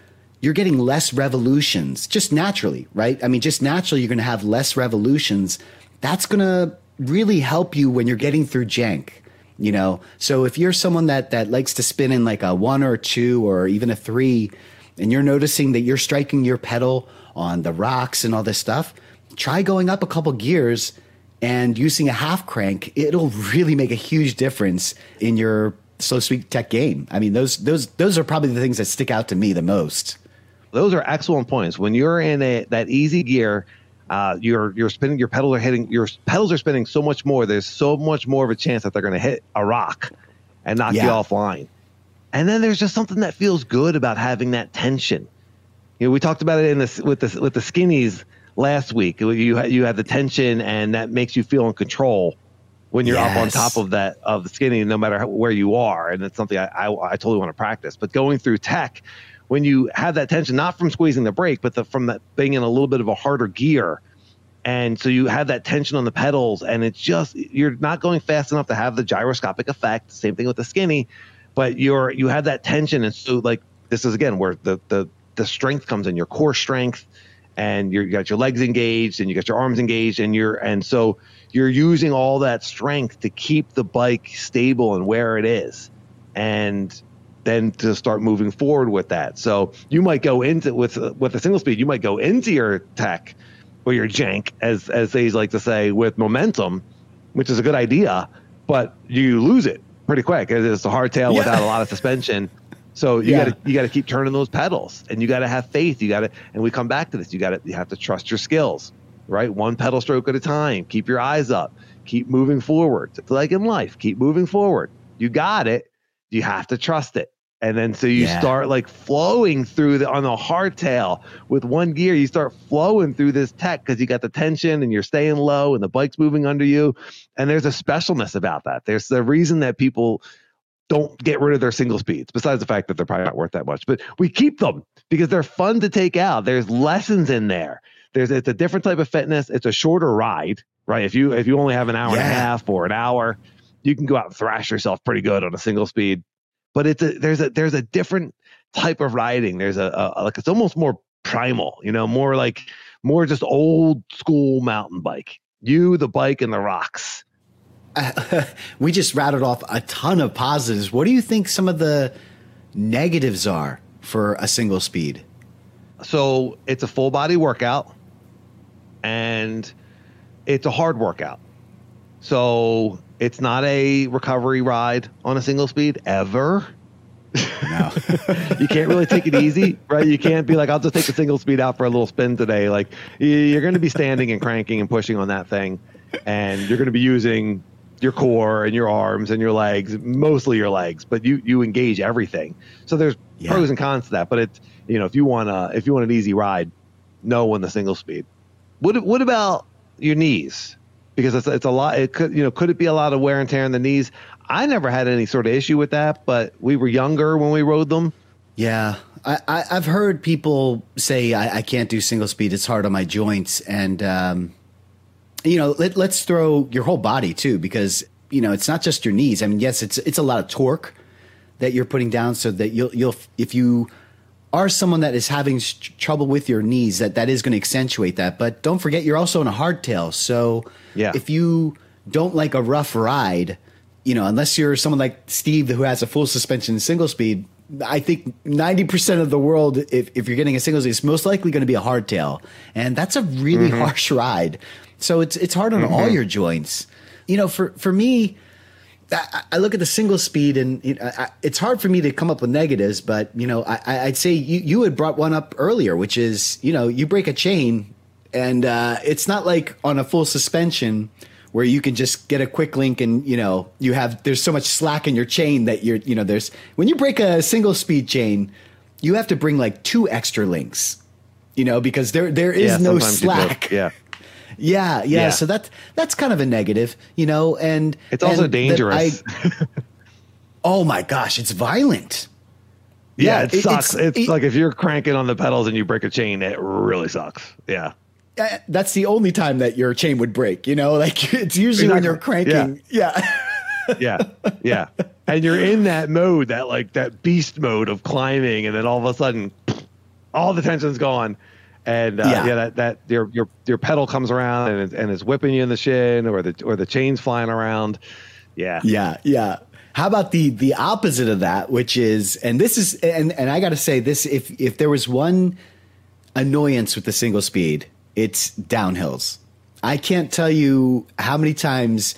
you're getting less revolutions just naturally, right? I mean, just naturally, you're going to have less revolutions. That's going to really help you when you're getting through jank, you know? So if you're someone that, that likes to spin in like a one or a two or even a three, and you're noticing that you're striking your pedal on the rocks and all this stuff, try going up a couple gears and using a half crank. It'll really make a huge difference in your slow speed tech game. I mean, those those those are probably the things that stick out to me the most. Those are excellent points. When you're in a that easy gear, uh, you're you're spinning, your pedals are hitting, your pedals are spinning so much more. There's so much more of a chance that they're going to hit a rock and knock yeah. you offline. And then there's just something that feels good about having that tension. You know, we talked about it in this with the with the skinnies last week. You had, you had the tension, and that makes you feel in control when you're yes. up on top of that of the skinny, no matter how, where you are. And it's something I, I I totally want to practice. But going through tech, when you have that tension, not from squeezing the brake, but the, from that being in a little bit of a harder gear, and so you have that tension on the pedals, and it's just you're not going fast enough to have the gyroscopic effect. Same thing with the skinny. But you're you have that tension, and so like this is again where the the the strength comes in, your core strength, and you're, you got your legs engaged, and you got your arms engaged, and you're and so you're using all that strength to keep the bike stable and where it is, and then to start moving forward with that. So you might go into with with a single speed, you might go into your tech or your jank, as as they like to say, with momentum, which is a good idea, but you lose it pretty quick. It's a hardtail yeah. without a lot of suspension. So you yeah. got to you got to keep turning those pedals, and you got to have faith. You got to, and we come back to this. You got to you have to trust your skills, right? One pedal stroke at a time. Keep your eyes up. Keep moving forward. It's like in life. Keep moving forward. You got it. You have to trust it. And then so you yeah. start like flowing through the on the hardtail with one gear. You start flowing through this tech because you got the tension and you're staying low and the bike's moving under you. And there's a specialness about that. There's the reason that people don't get rid of their single speeds, besides the fact that they're probably not worth that much. But we keep them because they're fun to take out. There's lessons in there. There's it's a different type of fitness. It's a shorter ride, right? If you if you only have an hour yeah. and a half or an hour, you can go out and thrash yourself pretty good on a single speed. But it's a there's a there's a different type of riding. There's a, a like it's almost more primal, you know, more like more just old school mountain bike. You, the bike, and the rocks. Uh, we just rattled off a ton of positives. What do you think some of the negatives are for a single speed? So it's a full body workout, and it's a hard workout. So it's not a recovery ride on a single speed ever. No. You can't really take it easy, right? You can't be like, I'll just take the single speed out for a little spin today. Like you're going to be standing and cranking and pushing on that thing, and you're going to be using your core and your arms and your legs, mostly your legs, but you, you engage everything. So there's yeah. pros and cons to that, but it's, you know, if you want a, if you want an easy ride, no on the single speed. What, what about your knees? Because it's, it's a lot, it could, you know, could it be a lot of wear and tear in the knees? I never had any sort of issue with that, but we were younger when we rode them. Yeah. I, I I've heard people say, I, I can't do single speed. It's hard on my joints. And, um, you know, let, let's throw your whole body too, because, you know, it's not just your knees. I mean, yes, it's it's a lot of torque that you're putting down, so that you'll you'll if you are someone that is having sh- trouble with your knees, that that is going to accentuate that. But don't forget, you're also in a hardtail. So yeah. if you don't like a rough ride, you know, unless you're someone like Steve who has a full suspension single speed, I think ninety percent of the world, if, if you're getting a single speed, is most likely going to be a hardtail. And that's a really mm-hmm. harsh ride. So it's it's hard on mm-hmm. all your joints. You know, for, for me, I, I look at the single speed, and you know, I, it's hard for me to come up with negatives. But, you know, I, I'd say you, you had brought one up earlier, which is, you know, you break a chain, and uh, it's not like on a full suspension where you can just get a quick link and, you know, you have there's so much slack in your chain that you're, you know, there's when you break a single speed chain, you have to bring like two extra links, you know, because there there is yeah, no slack. Yeah. Yeah, yeah, yeah. So that's that's kind of a negative, you know, and it's also and dangerous. I, oh my gosh, it's violent. Yeah, yeah it, it sucks. It's, it's it, like if you're cranking on the pedals and you break a chain, it really sucks. Yeah. Uh, that's the only time that your chain would break, you know, like it's usually exactly. when you're cranking. Yeah. Yeah. yeah. Yeah. And you're in that mode, that like that beast mode of climbing, and then all of a sudden all the tension's gone. And uh, yeah. yeah, that that your your your pedal comes around and it's, and it's whipping you in the shin, or the or the chain's flying around. Yeah, yeah, yeah. How about the the opposite of that, which is, and this is, and and I got to say this: if if there was one annoyance with the single speed, it's downhills. I can't tell you how many times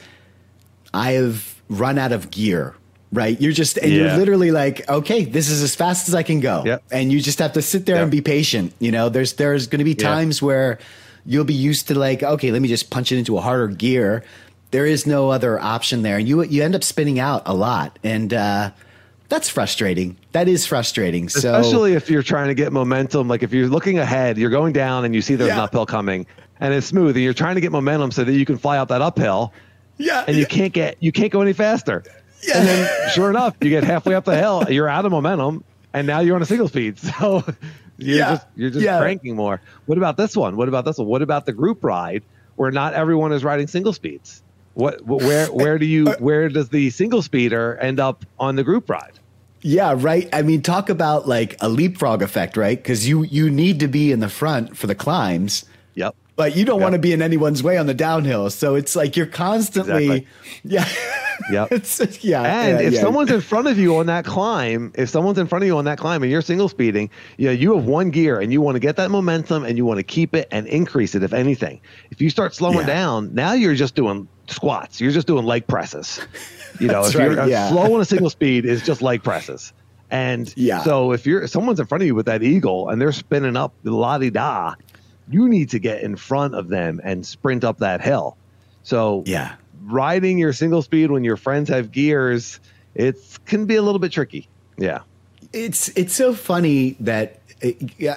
I have run out of gear. Right. You're just, and yeah. you're literally like, okay, this is as fast as I can go. Yep. And you just have to sit there yep. and be patient. You know, there's, there's going to be times yeah. where you'll be used to like, okay, let me just punch it into a harder gear. There is no other option there. And you, you end up spinning out a lot. And, uh, that's frustrating. That is frustrating. So, especially if you're trying to get momentum. Like if you're looking ahead, you're going down and you see there's yeah. an uphill coming and it's smooth and you're trying to get momentum so that you can fly up that uphill. Yeah. And yeah. you can't get, you can't go any faster. Yeah. And then sure enough, you get halfway up the hill, you're out of momentum, and now you're on a single speed. So you're yeah. just you're just yeah. cranking more. What about this one? What about this one? What about the group ride where not everyone is riding single speeds? What where where do you where does the single speeder end up on the group ride? Yeah, right. I mean, talk about like a leapfrog effect, right? Because you you need to be in the front for the climbs. Yep. But you don't yep. want to be in anyone's way on the downhill. So it's like you're constantly, exactly. yeah. Yep. It's, yeah. And yeah, if yeah. someone's in front of you on that climb, if someone's in front of you on that climb and you're single speeding, you know, you have one gear and you want to get that momentum and you want to keep it and increase it, if anything. If you start slowing yeah. down, now you're just doing squats. You're just doing leg presses. You know, if right, you're yeah. slow on a single speed is just leg presses. And yeah. so if you're if someone's in front of you with that eagle and they're spinning up la-di-da, you need to get in front of them and sprint up that hill. So yeah. riding your single speed when your friends have gears, it can be a little bit tricky. Yeah. It's it's so funny that it, yeah,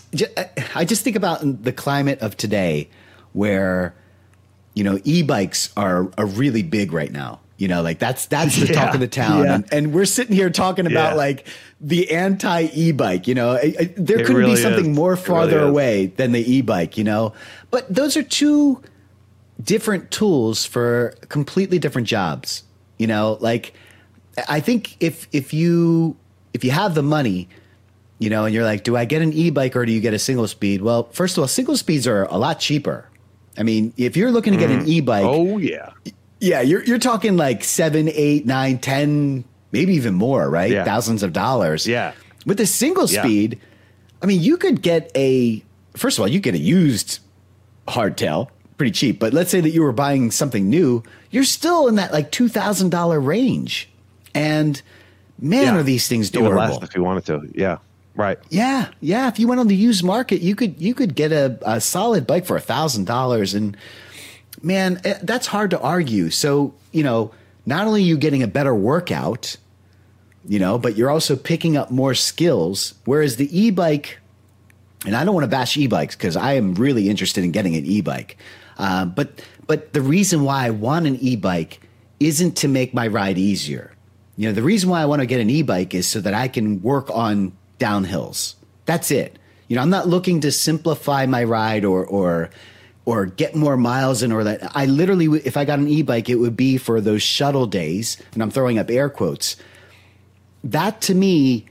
I just think about the climate of today where, you know, e-bikes are, are really big right now. You know, like that's that's the yeah. talk of the town. Yeah. And, and we're sitting here talking about yeah. like the anti e-bike, you know, I, I, there it couldn't really be something is. more farther really away than the e-bike, you know, but those are two different tools for completely different jobs. You know, like I think if if you if you have the money, you know, and you're like, do I get an e-bike or do you get a single speed? Well, first of all, single speeds are a lot cheaper. I mean, if you're looking to get mm. an e-bike, oh yeah, yeah, you're you're talking like seven, eight, nine, ten, maybe even more, right? Yeah. Thousands of dollars. Yeah. With a single yeah. speed, I mean, you could get a first of all, you get a used hardtail. Pretty cheap, but let's say that you were buying something new, you're still in that like two thousand dollar range. And man, yeah. are these things Even durable. less if you wanted to. Yeah. Right. Yeah. Yeah. If you went on the used market, you could, you could get a, a solid bike for a thousand dollars. And man, that's hard to argue. So, you know, not only are you getting a better workout, you know, but you're also picking up more skills. Whereas the e-bike, and I don't want to bash e-bikes because I am really interested in getting an e-bike. Uh, but but the reason why I want an e-bike isn't to make my ride easier. You know, the reason why I want to get an e-bike is so that I can work on downhills. That's it. You know, I'm not looking to simplify my ride or or or get more miles in or that. I literally, if I got an e-bike, it would be for those shuttle days, and I'm throwing up air quotes. That to me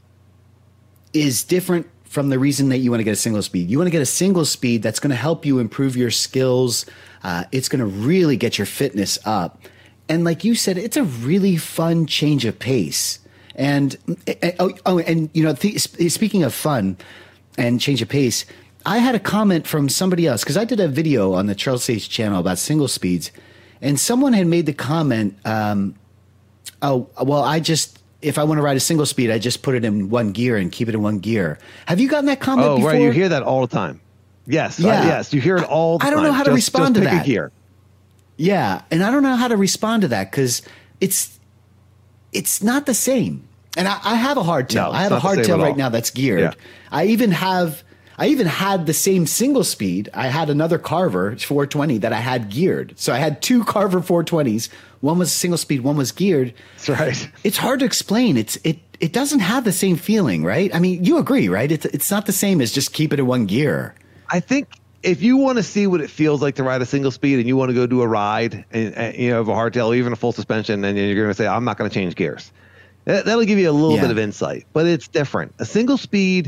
is different from the reason that you want to get a single speed. You want to get a single speed that's going to help you improve your skills. Uh, it's going to really get your fitness up. And like you said, it's a really fun change of pace. And oh, oh and you know, th- speaking of fun and change of pace, I had a comment from somebody else because I did a video on the Charles Sage channel about single speeds, and someone had made the comment, um, "Oh, well, I just." If I want to ride a single speed, I just put it in one gear and keep it in one gear. Have you gotten that comment oh, before? Oh, right. You hear that all the time. Yes. Yeah. Uh, yes. You hear it all the I time. don't know how to just, respond just to pick that. A gear. Yeah. And I don't know how to respond to that because it's it's not the same. And I, I have a hardtail. No, I have a hardtail right now that's geared. Yeah. I even have I even had the same single speed. I had another Carver four twenty that I had geared. So I had two Carver four twenties. One was single speed, one was geared. That's right. It's hard to explain. It's it it doesn't have the same feeling, right? I mean, you agree, right? It's it's not the same as just keep it in one gear. I think if you want to see what it feels like to ride a single speed and you want to go do a ride and, and you know, of a hardtail, even a full suspension, and you're going to say, I'm not going to change gears. That, that'll give you a little yeah. bit of insight, but it's different. A single speed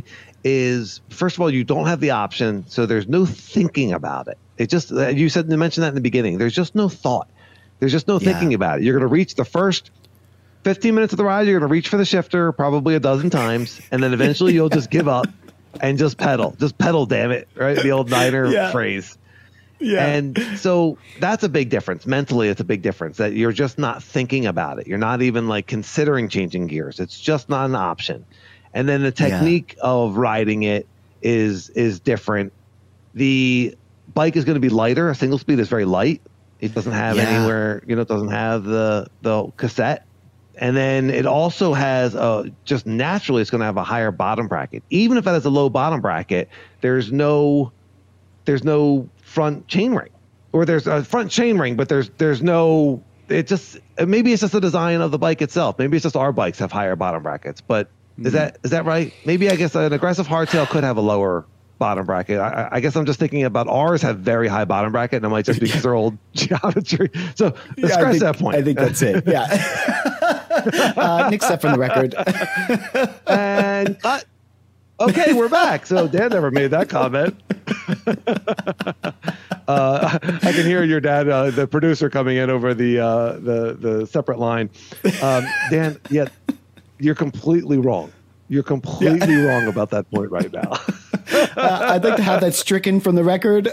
is, first of all, you don't have the option, so there's no thinking about it. It just, you said, you mentioned that in the beginning. There's just no thought. There's just no Yeah. thinking about it. You're going to reach the first fifteen minutes of the ride. You're going to reach for the shifter probably a dozen times, and then eventually you'll just give up and just pedal. Just pedal, damn it, right? The old Niner Yeah. phrase. Yeah. And so that's a big difference. Mentally, it's a big difference that you're just not thinking about it. You're not even like considering changing gears. It's just not an option. And then the technique yeah. of riding it is is different. The bike is going to be lighter. A single speed is very light. It doesn't have yeah. anywhere, you know, it doesn't have the the cassette. And then it also has a, just naturally it's going to have a higher bottom bracket. Even if it has a low bottom bracket, there's no there's no front chain ring, or there's a front chain ring, but there's there's no, it just, maybe it's just the design of the bike itself. Maybe it's just our bikes have higher bottom brackets, but mm-hmm. is that is that right? Maybe I guess an aggressive hardtail could have a lower bottom bracket. I, I guess I'm just thinking about ours have very high bottom bracket, and it might just be because they're old geometry. So let's yeah, scratch think, that point. I think that's it. Yeah. uh, Nick Steph from the record. And cut. Okay, we're back. So Dan never made that comment. uh, I can hear your dad, uh, the producer, coming in over the uh, the the separate line. Um, Dan, yeah, you're completely wrong. You're completely yeah. wrong about that point right now. uh, I'd like to have that stricken from the record.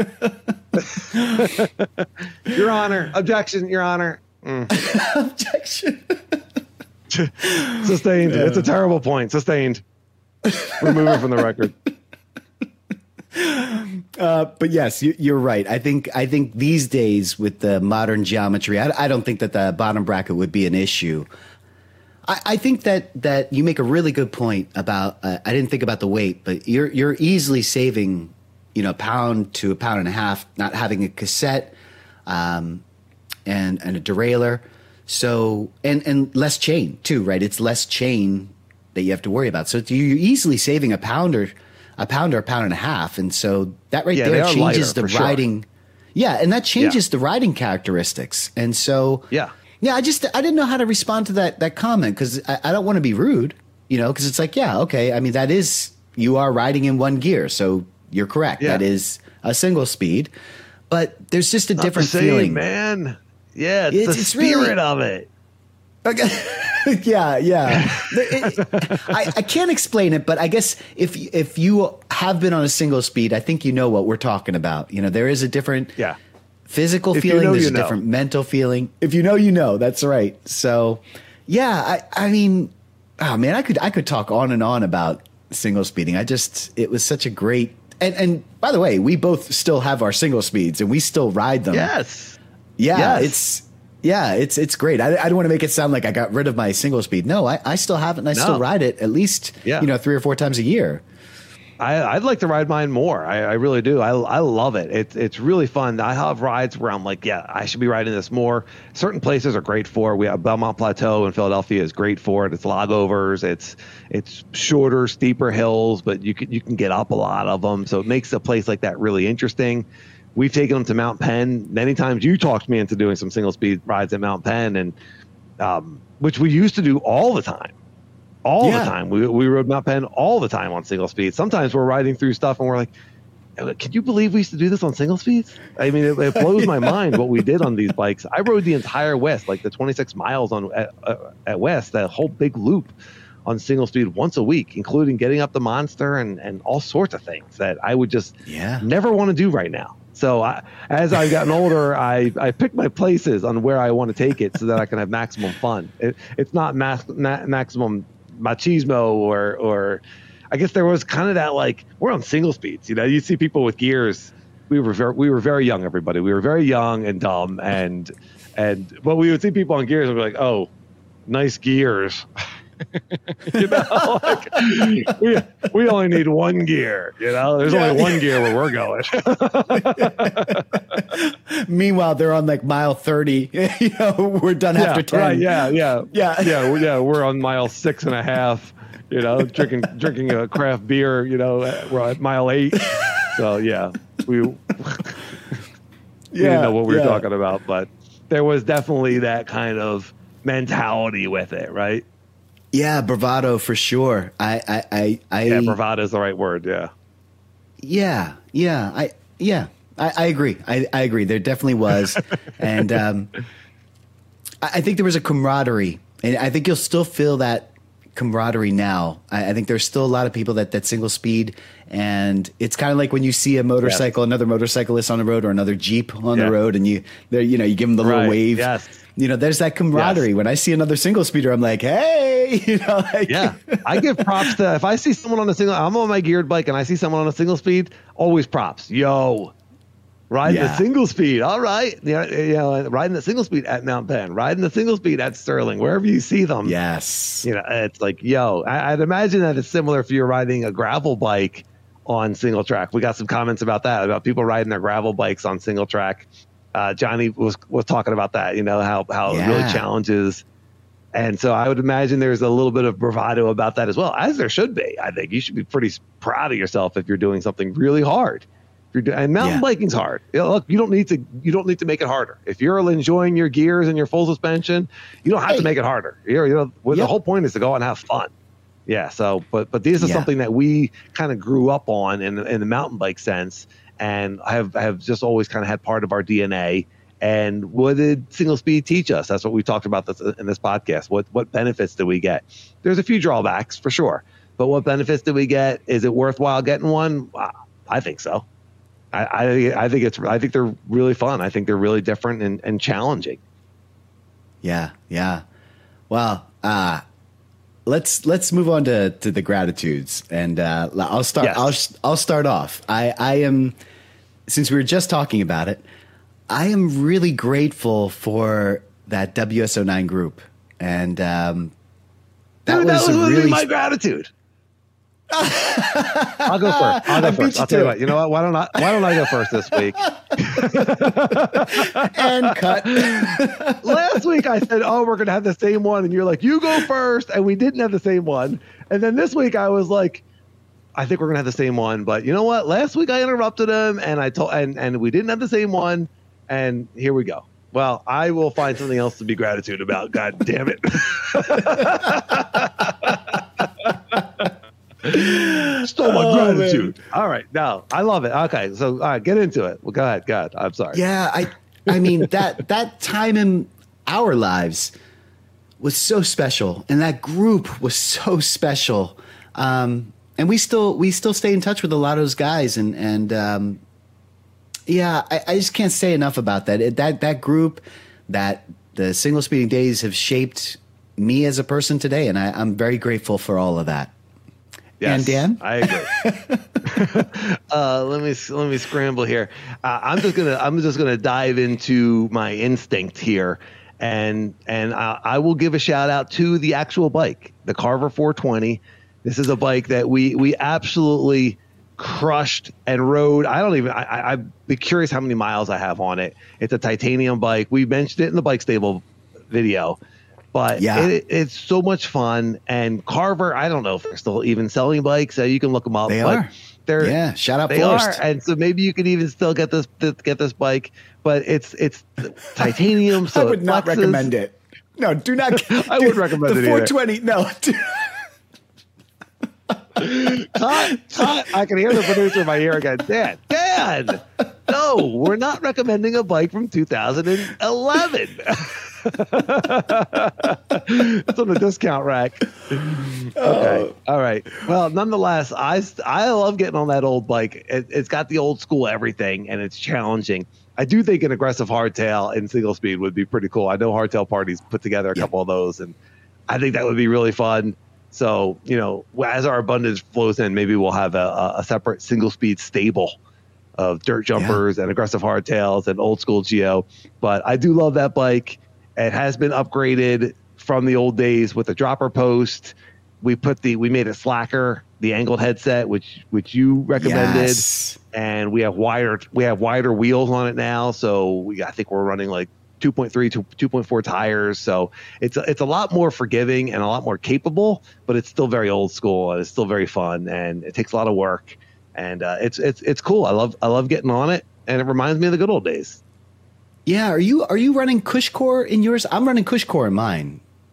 Your Honor, objection, Your Honor. Mm. Objection. Sustained. Yeah. It's a terrible point. Sustained. Remove it from the record. Uh, but yes, you, you're right. I think I think these days with the modern geometry, I, I don't think that the bottom bracket would be an issue. I, I think that that you make a really good point about. Uh, I didn't think about the weight, but you're you're easily saving, you know, a pound to a pound and a half not having a cassette, um, and and a derailleur. So and and less chain too, right? It's less chain that you have to worry about. So you're easily saving a pound or a pound or a pound and a half. And so that right yeah, there changes lighter, the riding. Sure. Yeah. And that changes yeah. the riding characteristics. And so, yeah, yeah, I just, I didn't know how to respond to that, that comment. Cause I, I don't want to be rude, you know, cause it's like, yeah, okay. I mean, that is, you are riding in one gear. So you're correct. Yeah. That is a single speed, but there's just a Not different the same, feeling, man. Yeah. It's, it's the it's spirit really, of it. Okay. yeah, yeah. It, I, I can't explain it, but I guess if if you have been on a single speed, I think you know what we're talking about. You know, there is a different yeah. physical if feeling. You know, there's you a know. different mental feeling. If you know, you know. That's right. So, yeah. I, I mean, oh man, I could I could talk on and on about single speeding. I just it was such a great and and by the way, we both still have our single speeds and we still ride them. Yes. Yeah. Yes. It's. Yeah, it's it's great. I, I don't want to make it sound like I got rid of my single speed. No, I, I still have it and I no. still ride it at least yeah. you know three or four times a year. I, I'd like to ride mine more. I, I really do. I, I love it. It's it's really fun. I have rides where I'm like, yeah, I should be riding this more. Certain places are great for it. We have Belmont Plateau in Philadelphia is great for it. It's log overs. It's it's shorter, steeper hills, but you can you can get up a lot of them. So it makes a place like that really interesting. We've taken them to Mount Penn many times. You talked me into doing some single speed rides at Mount Penn, and um, which we used to do all the time, all yeah. the time. We we rode Mount Penn all the time on single speed. Sometimes we're riding through stuff and we're like, "Can you believe we used to do this on single speeds?" I mean, it, it blows my mind what we did on these bikes. I rode the entire West, like the twenty-six miles on at, uh, at West, that whole big loop on single speed once a week, including getting up the Monster and and all sorts of things that I would just yeah. never want to do right now. So I, as I've gotten older, I, I pick my places on where I want to take it so that I can have maximum fun. It, it's not max, ma- maximum machismo or, or I guess there was kind of that, like, we're on single speeds. You know, you see people with gears. We were very, we were very young, everybody. We were very young and dumb. And, and but we would see people on gears and be like, oh, nice gears. you know, like, we we only need one gear. You know, there's yeah. only one gear where we're going. Meanwhile, they're on like mile thirty. You know, we're done yeah, after ten. Right, yeah, yeah, yeah, yeah, yeah. We're on mile six and a half. You know, drinking drinking a craft beer. You know, we're at mile eight. So yeah, we, we yeah, didn't know what we yeah. were talking about, but there was definitely that kind of mentality with it, right? Yeah, bravado for sure. I, I, I, I yeah, bravado is the right word. Yeah, yeah, yeah. I, yeah, I, I agree. I, I agree. There definitely was, and um, I, I think there was a camaraderie, and I think you'll still feel that camaraderie now. I, I think there's still a lot of people that that single speed, and it's kind of like when you see a motorcycle, yes. another motorcyclist on the road, or another Jeep on yeah. the road, and you, there, you know, you give them the right. little wave. Yes. You know, there's that camaraderie. Yes. When I see another single speeder, I'm like, hey, you know, like, yeah, I give props to, if I see someone on a single, I'm on my geared bike and I see someone on a single speed, always props. Yo, riding yeah. the single speed. All right. Yeah, you know, riding the single speed at Mount Penn, riding the single speed at Sterling, wherever you see them. Yes. You know, it's like, yo, I, I'd imagine that it's similar if you're riding a gravel bike on single track. We got some comments about that, about people riding their gravel bikes on single track. Uh, Johnny was was talking about that, you know, how, how yeah. it really challenges. And so I would imagine there's a little bit of bravado about that as well, as there should be. I think you should be pretty proud of yourself if you're doing something really hard. If you're do- and mountain yeah. biking's hard. You know, look, you don't need to you don't need to make it harder. If you're enjoying your gears and your full suspension, you don't have hey. to make it harder. You're, you know, well, yep. the whole point is to go out and have fun. Yeah. So, but but this is yeah. something that we kind of grew up on in in the mountain bike sense. And I have, I have just always kind of had part of our D N A. And what did single speed teach us? That's what we talked about this, in this podcast. What what benefits did we get? There's a few drawbacks for sure, but what benefits did we get? Is it worthwhile getting one? I think so. I I, I think it's I think they're really fun. I think they're really different and, and challenging. Yeah, yeah. Well, uh, let's let's move on to, to the gratitudes, and uh, I'll start. Yes. I'll I'll start off. I I am. Since we were just talking about it, I am really grateful for that W S O nine group, and um, that Dude, was, that was really my gratitude. I'll go first. I'll go I first. I'll tell you what. You know what? Why don't I? Why don't I go first this week? And cut. Last week I said, "Oh, we're gonna have the same one," and you're like, "You go first," and we didn't have the same one. And then this week I was like, I think we're gonna have the same one, but you know what? Last week I interrupted him, and I told, and and we didn't have the same one, and here we go. Well, I will find something else to be gratitude about. God damn it! Stole my oh, gratitude. Man. All right, now I love it. Okay, so all right, get into it. Well, go ahead. Go ahead. I'm sorry. Yeah, I, I mean that that time in our lives was so special, and that group was so special. Um, And we still we still stay in touch with a lot of those guys, and and um, yeah, I, I just can't say enough about that. It, that that group, that the single speeding days have shaped me as a person today, and I, I'm very grateful for all of that. Yes, and Dan, I agree. uh, let me let me scramble here. Uh, I'm just gonna I'm just gonna dive into my instinct here, and and I, I will give a shout out to the actual bike, the Carver four twenty. This is a bike that we we absolutely crushed and rode. I don't even, I, I'd be curious how many miles I have on it. It's a titanium bike. We mentioned it in the Bike Stable video, but yeah. it, it's so much fun. And Carver, I don't know if they're still even selling bikes. So you can look them up. They but are. They're, yeah, shout out they Forrest. are. And so maybe you could even still get this get this bike, but it's it's titanium. So I would not flexes. recommend it. No, do not. I would recommend the it four twenty. Either. No. Do, cut, cut. I can hear the producer in my ear again. Dan, Dan, no, we're not recommending a bike from two thousand eleven. It's on the discount rack. Okay. Oh. All right. Well, nonetheless, I, I love getting on that old bike. It, it's got the old school everything, and it's challenging. I do think an aggressive hardtail in single speed would be pretty cool. I know Hardtail Parties put together a yeah. couple of those, and I think that would be really fun. So, you know, as our abundance flows in, maybe we'll have a, a separate single speed stable of dirt jumpers yeah. and aggressive hardtails and old school Geo. But I do love that bike. It has been upgraded from the old days with a dropper post. We put the we made a slacker, the angled headset, which which you recommended, yes. and we have wider we have wider wheels on it now. So we I think we're running like two point three to two point four tires. So it's a, it's a lot more forgiving and a lot more capable, but it's still very old school and it's still very fun and it takes a lot of work and uh, it's it's it's cool. I love I love getting on it and it reminds me of the good old days. Yeah, are you are you running Cushcore in yours? I'm running Cushcore in mine. Uh,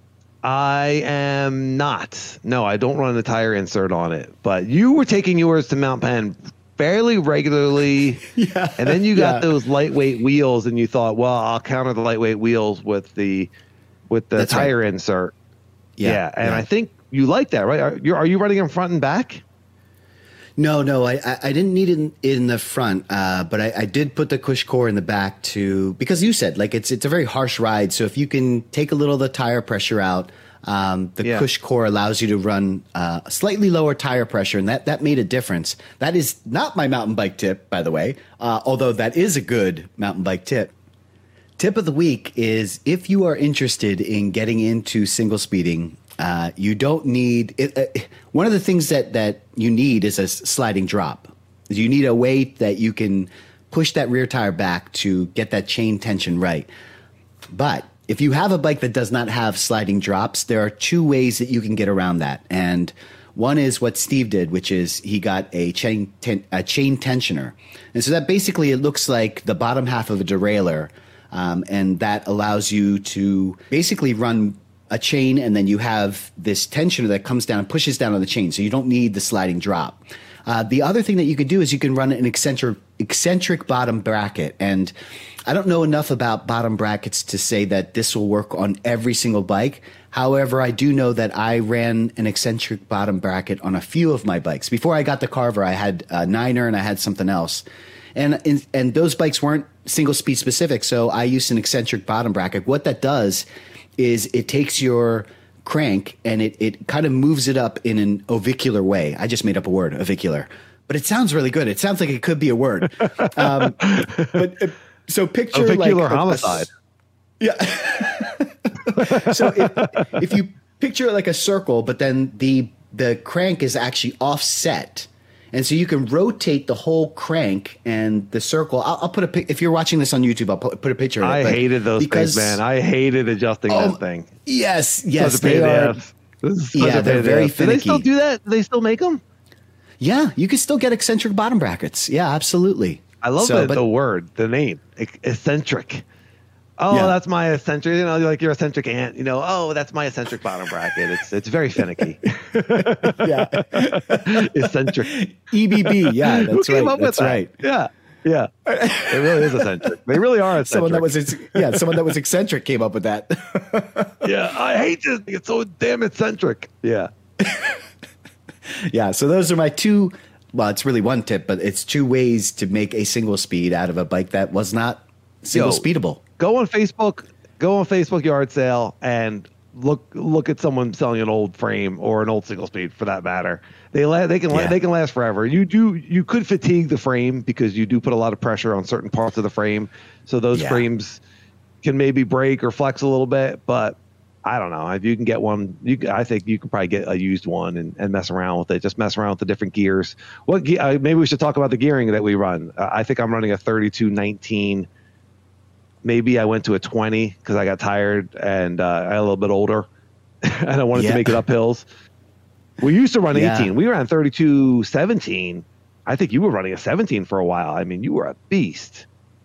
I am not. No, I don't run the tire insert on it. But you were taking yours to Mount Penn fairly regularly. Yeah. And then you got yeah. those lightweight wheels and you thought, well, I'll counter the lightweight wheels with the with the That's tire right. insert. Yeah. Yeah. And yeah. I think you like that, right? Are you, are you running them front and back? No, no, I, I, I didn't need it in, in the front, uh, but I, I did put the Cush core in the back to, because you said, like, it's it's a very harsh ride. So if you can take a little of the tire pressure out, um, the Yeah. Cush core allows you to run uh, a slightly lower tire pressure, and that, that made a difference. That is not my mountain bike tip, by the way, uh, although that is a good mountain bike tip. Tip of the week is if you are interested in getting into single speeding, uh, you don't need it, uh, one of the things that, that you need is a s- sliding drop. You need a way that you can push that rear tire back to get that chain tension right. But if you have a bike that does not have sliding drops, there are two ways that you can get around that. And one is what Steve did, which is he got a chain ten, a chain tensioner. And so that basically it looks like the bottom half of a derailleur. Um, and that allows you to basically run a chain, and then you have this tensioner that comes down and pushes down on the chain. So you don't need the sliding drop. Uh, the other thing that you can do is you can run an eccentric, eccentric bottom bracket. And I don't know enough about bottom brackets to say that this will work on every single bike. However, I do know that I ran an eccentric bottom bracket on a few of my bikes. Before I got the Carver, I had a Niner and I had something else. And, and, and those bikes weren't single speed specific, so I used an eccentric bottom bracket. What that does is it takes your crank and it, it kind of moves it up in an avicular way. I just made up a word, avicular. But it sounds really good. It sounds like it could be a word. Um, but uh, so picture Avicular like a- homicide. A, yeah. So if, if you picture it like a circle, but then the the crank is actually offset. And so you can rotate the whole crank and the circle. I'll, I'll put a pic. If you're watching this on YouTube, I'll put, put a picture of it. I but hated those because, things, man. I hated adjusting Oh, that thing. Yes, yes, Such a pain they in the are. ass. This is such Yeah, a they're pain in the very ass. Do they still finicky. do that? Do they still make them? Yeah, you can still get eccentric bottom brackets. Yeah, absolutely. I love So, the, but- the word, the name, e- eccentric. Oh, Yeah. that's my eccentric. You know, like your eccentric aunt. You know, oh, that's my eccentric bottom bracket. It's it's very finicky. Yeah. Eccentric. E B B. Yeah, Who that's came right. up That's with that? right. Yeah, yeah. It really is eccentric. They really are eccentric. Someone that was yeah, someone that was eccentric came up with that. Yeah, I hate this. It's so damn eccentric. Yeah. Yeah, so those are my two. Well, it's really one tip, but it's two ways to make a single speed out of a bike that was not single Yo. speedable. Go on Facebook. Go on Facebook yard sale and look look at someone selling an old frame or an old single speed for that matter. They la- they can la- Yeah. they can last forever. You do you could fatigue the frame because you do put a lot of pressure on certain parts of the frame, so those Yeah. frames can maybe break or flex a little bit. But I don't know if you can get one. You can- I think you can probably get a used one and, and mess around with it. Just mess around with the different gears. What ge- uh, maybe we should talk about the gearing that we run. Uh, I think I'm running a thirty-two nineteen. Maybe I went to a twenty because I got tired and uh, I got a little bit older and I wanted Yeah. to make it up hills. We used to run Yeah. eighteen. We ran thirty-two seventeen. I think you were running a seventeen for a while. I mean, you were a beast.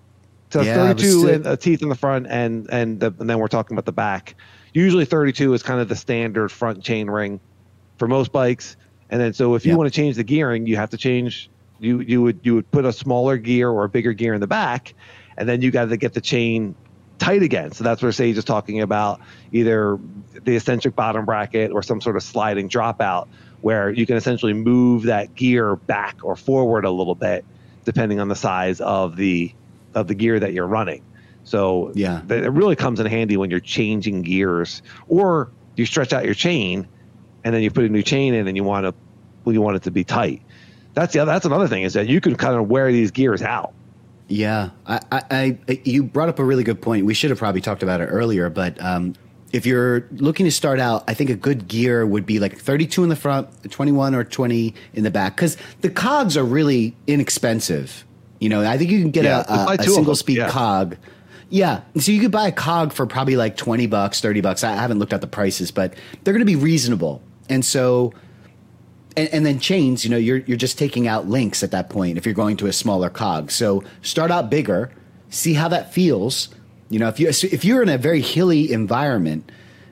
So Yeah, I was thirty-two still- in, uh, teeth in the front and and, the, and then we're talking about the back. Usually thirty-two is kind of the standard front chain ring for most bikes. And then so if you Yeah. want to change the gearing, you have to change. You you would you would put a smaller gear or a bigger gear in the back, and then you got to get the chain tight again. So that's where Sage is talking about either the eccentric bottom bracket or some sort of sliding dropout where you can essentially move that gear back or forward a little bit depending on the size of the of the gear that you're running. So Yeah. th- it really comes in handy when you're changing gears or you stretch out your chain and then you put a new chain in and you want to well, you want it to be tight. That's the other, that's another thing is that you can kind of wear these gears out. Yeah, I, I, I, you brought up a really good point. We should have probably talked about it earlier, but um, if you're looking to start out, I think a good gear would be like thirty-two in the front, twenty-one or twenty in the back, because the cogs are really inexpensive. You know, I think you can get Yeah, a, just buy a, a two of them. single speed Yeah. cog. Yeah, so you could buy a cog for probably like twenty bucks, thirty bucks. I haven't looked at the prices, but they're going to be reasonable. And so, and, and then chains, you know, you're you're just taking out links at that point if you're going to a smaller cog. So start out bigger, see how that feels. You know, if you if you're in a very hilly environment,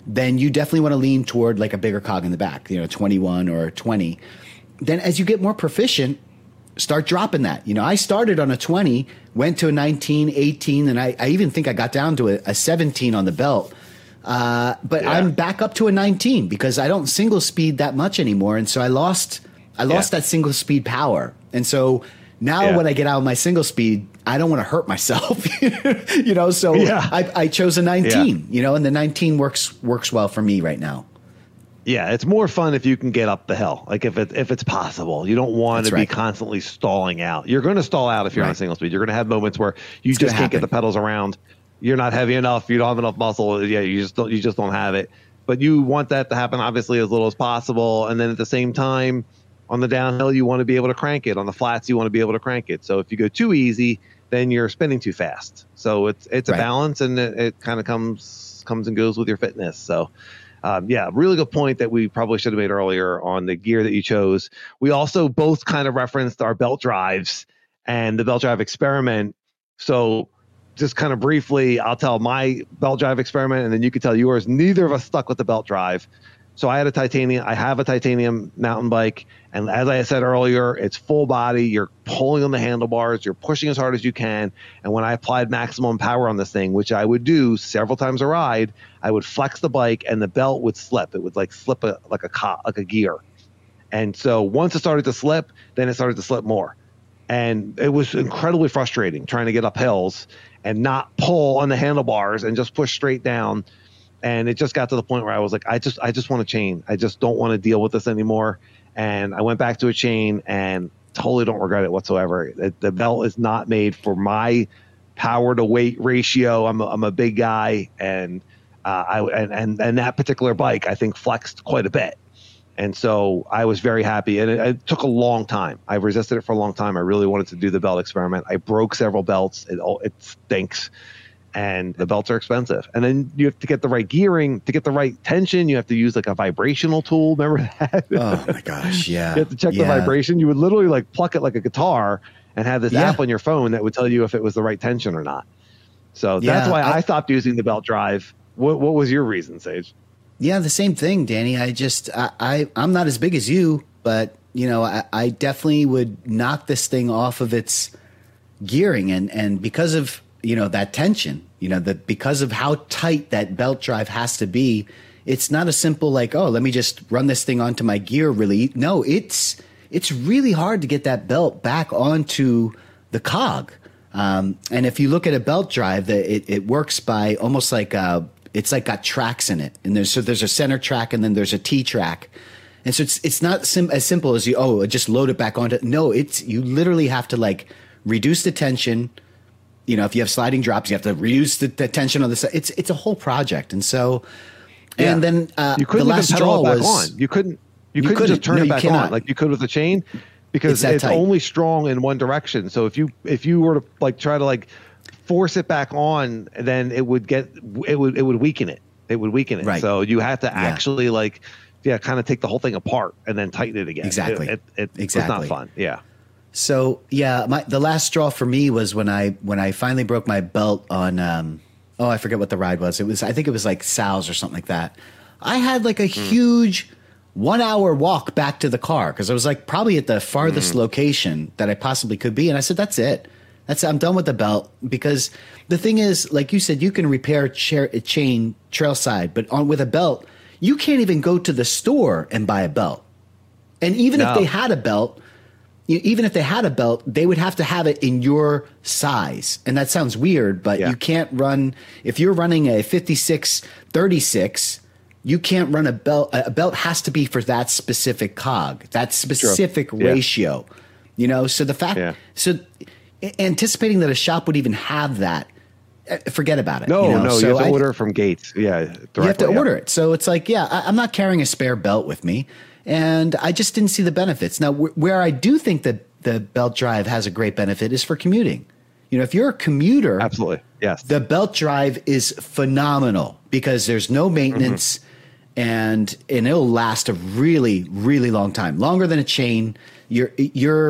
then you definitely want to lean toward like a bigger cog in the back, you know, twenty-one or twenty. Then as you get more proficient, start dropping that. You know, I started on a twenty, went to a nineteen, eighteen, and I, I even think I got down to a, a seventeen on the belt. Uh, but yeah. I'm back up to a nineteen because I don't single speed that much anymore. And so I lost, I lost yeah. that single speed power. And so now yeah. when I get out of my single speed, I don't want to hurt myself, you know, so yeah. I, I chose a nineteen, yeah. you know, and the nineteen works, works well for me right now. Yeah, it's more fun if you can get up the hill, like if it if it's possible. You don't want That's to right. be constantly stalling out. You're going to stall out if you're right. on a single speed. You're going to have moments where you it's just can't happen. get the pedals around. You're not heavy enough. You don't have enough muscle. Yeah, you just don't. You just don't have it. But you want that to happen obviously as little as possible. And then at the same time, on the downhill, you want to be able to crank it. On the flats, you want to be able to crank it. So if you go too easy, then you're spinning too fast. So it's it's a right. balance, and it, it kind of comes comes and goes with your fitness. So. Um, yeah, really good point that we probably should have made earlier on the gear that you chose. We also both kind of referenced our belt drives and the belt drive experiment. So just kind of briefly, I'll tell my belt drive experiment, and then you can tell yours. Neither of us stuck with the belt drive. So I had a titanium, I have a titanium mountain bike. And as I said earlier, it's full body. You're pulling on the handlebars. You're pushing as hard as you can. And when I applied maximum power on this thing, which I would do several times a ride, I would flex the bike and the belt would slip. It would like slip a, like a co- like a gear. And so once it started to slip, then it started to slip more. And it was incredibly frustrating trying to get up hills and not pull on the handlebars and just push straight down. And it just got to the point where I was like, I just, I just want to chain. I just don't want to deal with this anymore. And I went back to a chain and totally don't regret it whatsoever. The, the belt is not made for my power to weight ratio. I'm a, I'm a big guy, and uh, I and, and and that particular bike I think flexed quite a bit. And so I was very happy. And it, it took a long time. I resisted it for a long time. I really wanted to do the belt experiment. I broke several belts. It it stinks. And the belts are expensive. And then you have to get the right gearing, to get the right tension. You have to use like a vibrational tool. Remember that? Oh my gosh. Yeah. You have to check yeah. the vibration. You would literally like pluck it like a guitar and have this yeah. app on your phone that would tell you if it was the right tension or not. So yeah, that's why I, I stopped using the belt drive. What, what was your reason, Sage? Yeah, the same thing, Danny. I just, I, I I'm not as big as you, but you know, I, I definitely would knock this thing off of its gearing. And, and because of, you know, that tension, you know, that because of how tight that belt drive has to be, it's not a simple like, oh, let me just run this thing onto my gear really. No, it's it's really hard to get that belt back onto the cog. Um, and if you look at a belt drive, that it, it works by almost like a, it's like got tracks in it. And there's so there's a center track and then there's a T track. And so it's it's not sim- as simple as you, oh, just load it back onto. No, it's you literally have to like reduce the tension. You know, if you have sliding drops, you have to reduce the, the tension on the side. It's it's a whole project, and so, yeah. and then uh, you couldn't the last even straw pedal it back was on. You couldn't. You, you couldn't, couldn't just turn no, it back on like you could with a chain, because it's, it's only strong in one direction. So if you if you were to like try to like force it back on, then it would get it would it would weaken it. It would weaken it. Right. So you have to yeah. actually like yeah, kind of take the whole thing apart and then tighten it again. Exactly. It, it, it, exactly. It's not fun. Yeah. So yeah, my the last straw for me was when I when I finally broke my belt on um oh I forget what the ride was. It was I think it was like Sal's or something like that. I had like a mm. huge one hour walk back to the car because I was like probably at the farthest mm. location that I possibly could be, and I said that's it. That's I'm done with the belt, because the thing is, like you said, you can repair chair, chain trail side, but on with a belt, you can't even go to the store and buy a belt. And even no. if they had a belt. Even if they had a belt, they would have to have it in your size. And that sounds weird, but yeah. you can't run – if you're running a fifty-six thirty-six, you can't run a belt – a belt has to be for that specific cog, that specific True. ratio. Yeah. You know, so the fact yeah. – so anticipating that a shop would even have that, forget about it. No, you know? no, so you have to I, order it from Gates. Yeah, directly, you have to yeah. order it. So it's like, yeah, I, I'm not carrying a spare belt with me. And I just didn't see the benefits. Now, wh- where I do think that the belt drive has a great benefit is for commuting. You know, if you're a commuter, absolutely, yes, the belt drive is phenomenal because there's no maintenance, mm-hmm. and and it'll last a really, really long time, longer than a chain. You're you're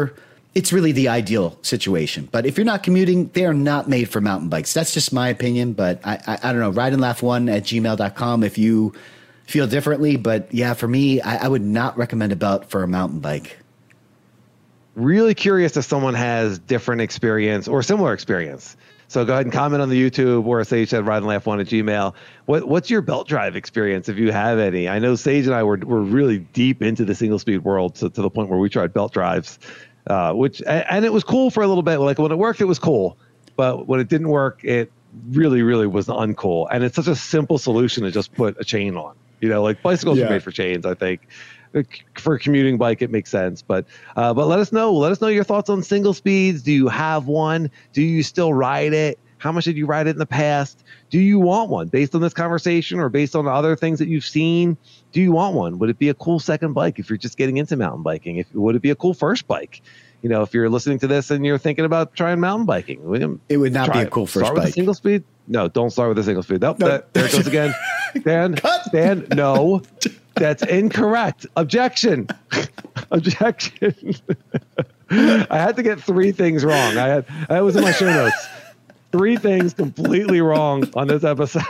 it's really the ideal situation. But if you're not commuting, they are not made for mountain bikes. That's just my opinion. But I, I, I don't know, ride and laugh one at gmail dot com if you feel differently. But yeah, for me, I, I would not recommend a belt for a mountain bike. Really curious if someone has different experience or similar experience. So go ahead and comment on the YouTube or Sage said ride and laugh one at Gmail. What, what's your belt drive experience if you have any? I know Sage and I were, were really deep into the single speed world to, to the point where we tried belt drives, uh, which, and it was cool for a little bit. Like when it worked, it was cool. But when it didn't work, it really, really was uncool. And it's such a simple solution to just put a chain on. You know, like bicycles yeah. are made for chains, I think. For a commuting bike, it makes sense. But uh, but let us know. Let us know your thoughts on single speeds. Do you have one? Do you still ride it? How much did you ride it in the past? Do you want one? Based on this conversation or based on other things that you've seen, do you want one? Would it be a cool second bike if you're just getting into mountain biking? If would it be a cool first bike? You know, if you're listening to this and you're thinking about trying mountain biking, it would not be a cool first start bike. With a single speed? No, don't start with a single speed. Nope, no. That, there it goes again. Dan, Dan, no, that's incorrect. Objection. Objection. I had to get three things wrong. I had that was in my show notes. Three things completely wrong on this episode.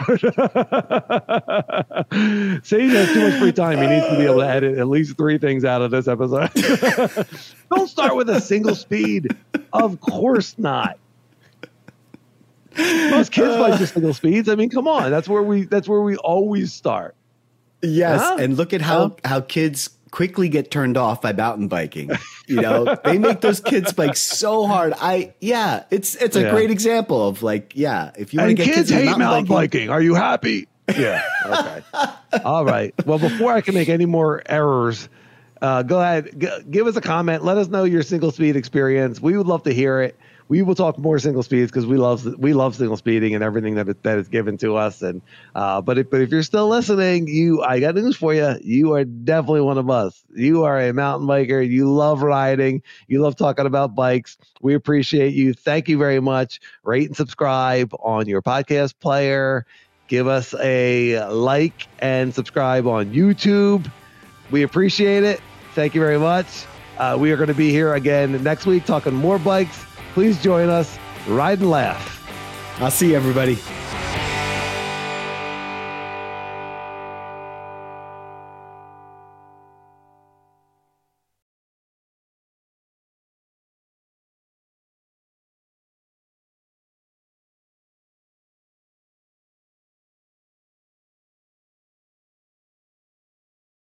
Sage has too much free time. He needs to be able to edit at least three things out of this episode. Don't start with a single speed. Of course not. Most kids bike just single speeds. I mean, come on. That's where we that's where we always start. Yes, huh? And look at how, huh? how kids quickly get turned off by mountain biking. You know, they make those kids bike so hard. I yeah, it's it's a yeah. great example of like, yeah, if you want to get kids, kids hate mountain, mountain biking, biking, are you happy? Yeah. Okay. All right. Well, before I can make any more errors, uh, go ahead, g- give us a comment. Let us know your single speed experience. We would love to hear it. We will talk more single speeds because we love we love single speeding and everything that it, that is given to us. And uh, but if, but if you're still listening, you I got news for you. You are definitely one of us. You are a mountain biker. You love riding. You love talking about bikes. We appreciate you. Thank you very much. Rate and subscribe on your podcast player. Give us a like and subscribe on YouTube. We appreciate it. Thank you very much. Uh, we are going to be here again next week talking more bikes. Please join us. Ride and laugh. I'll see you, everybody.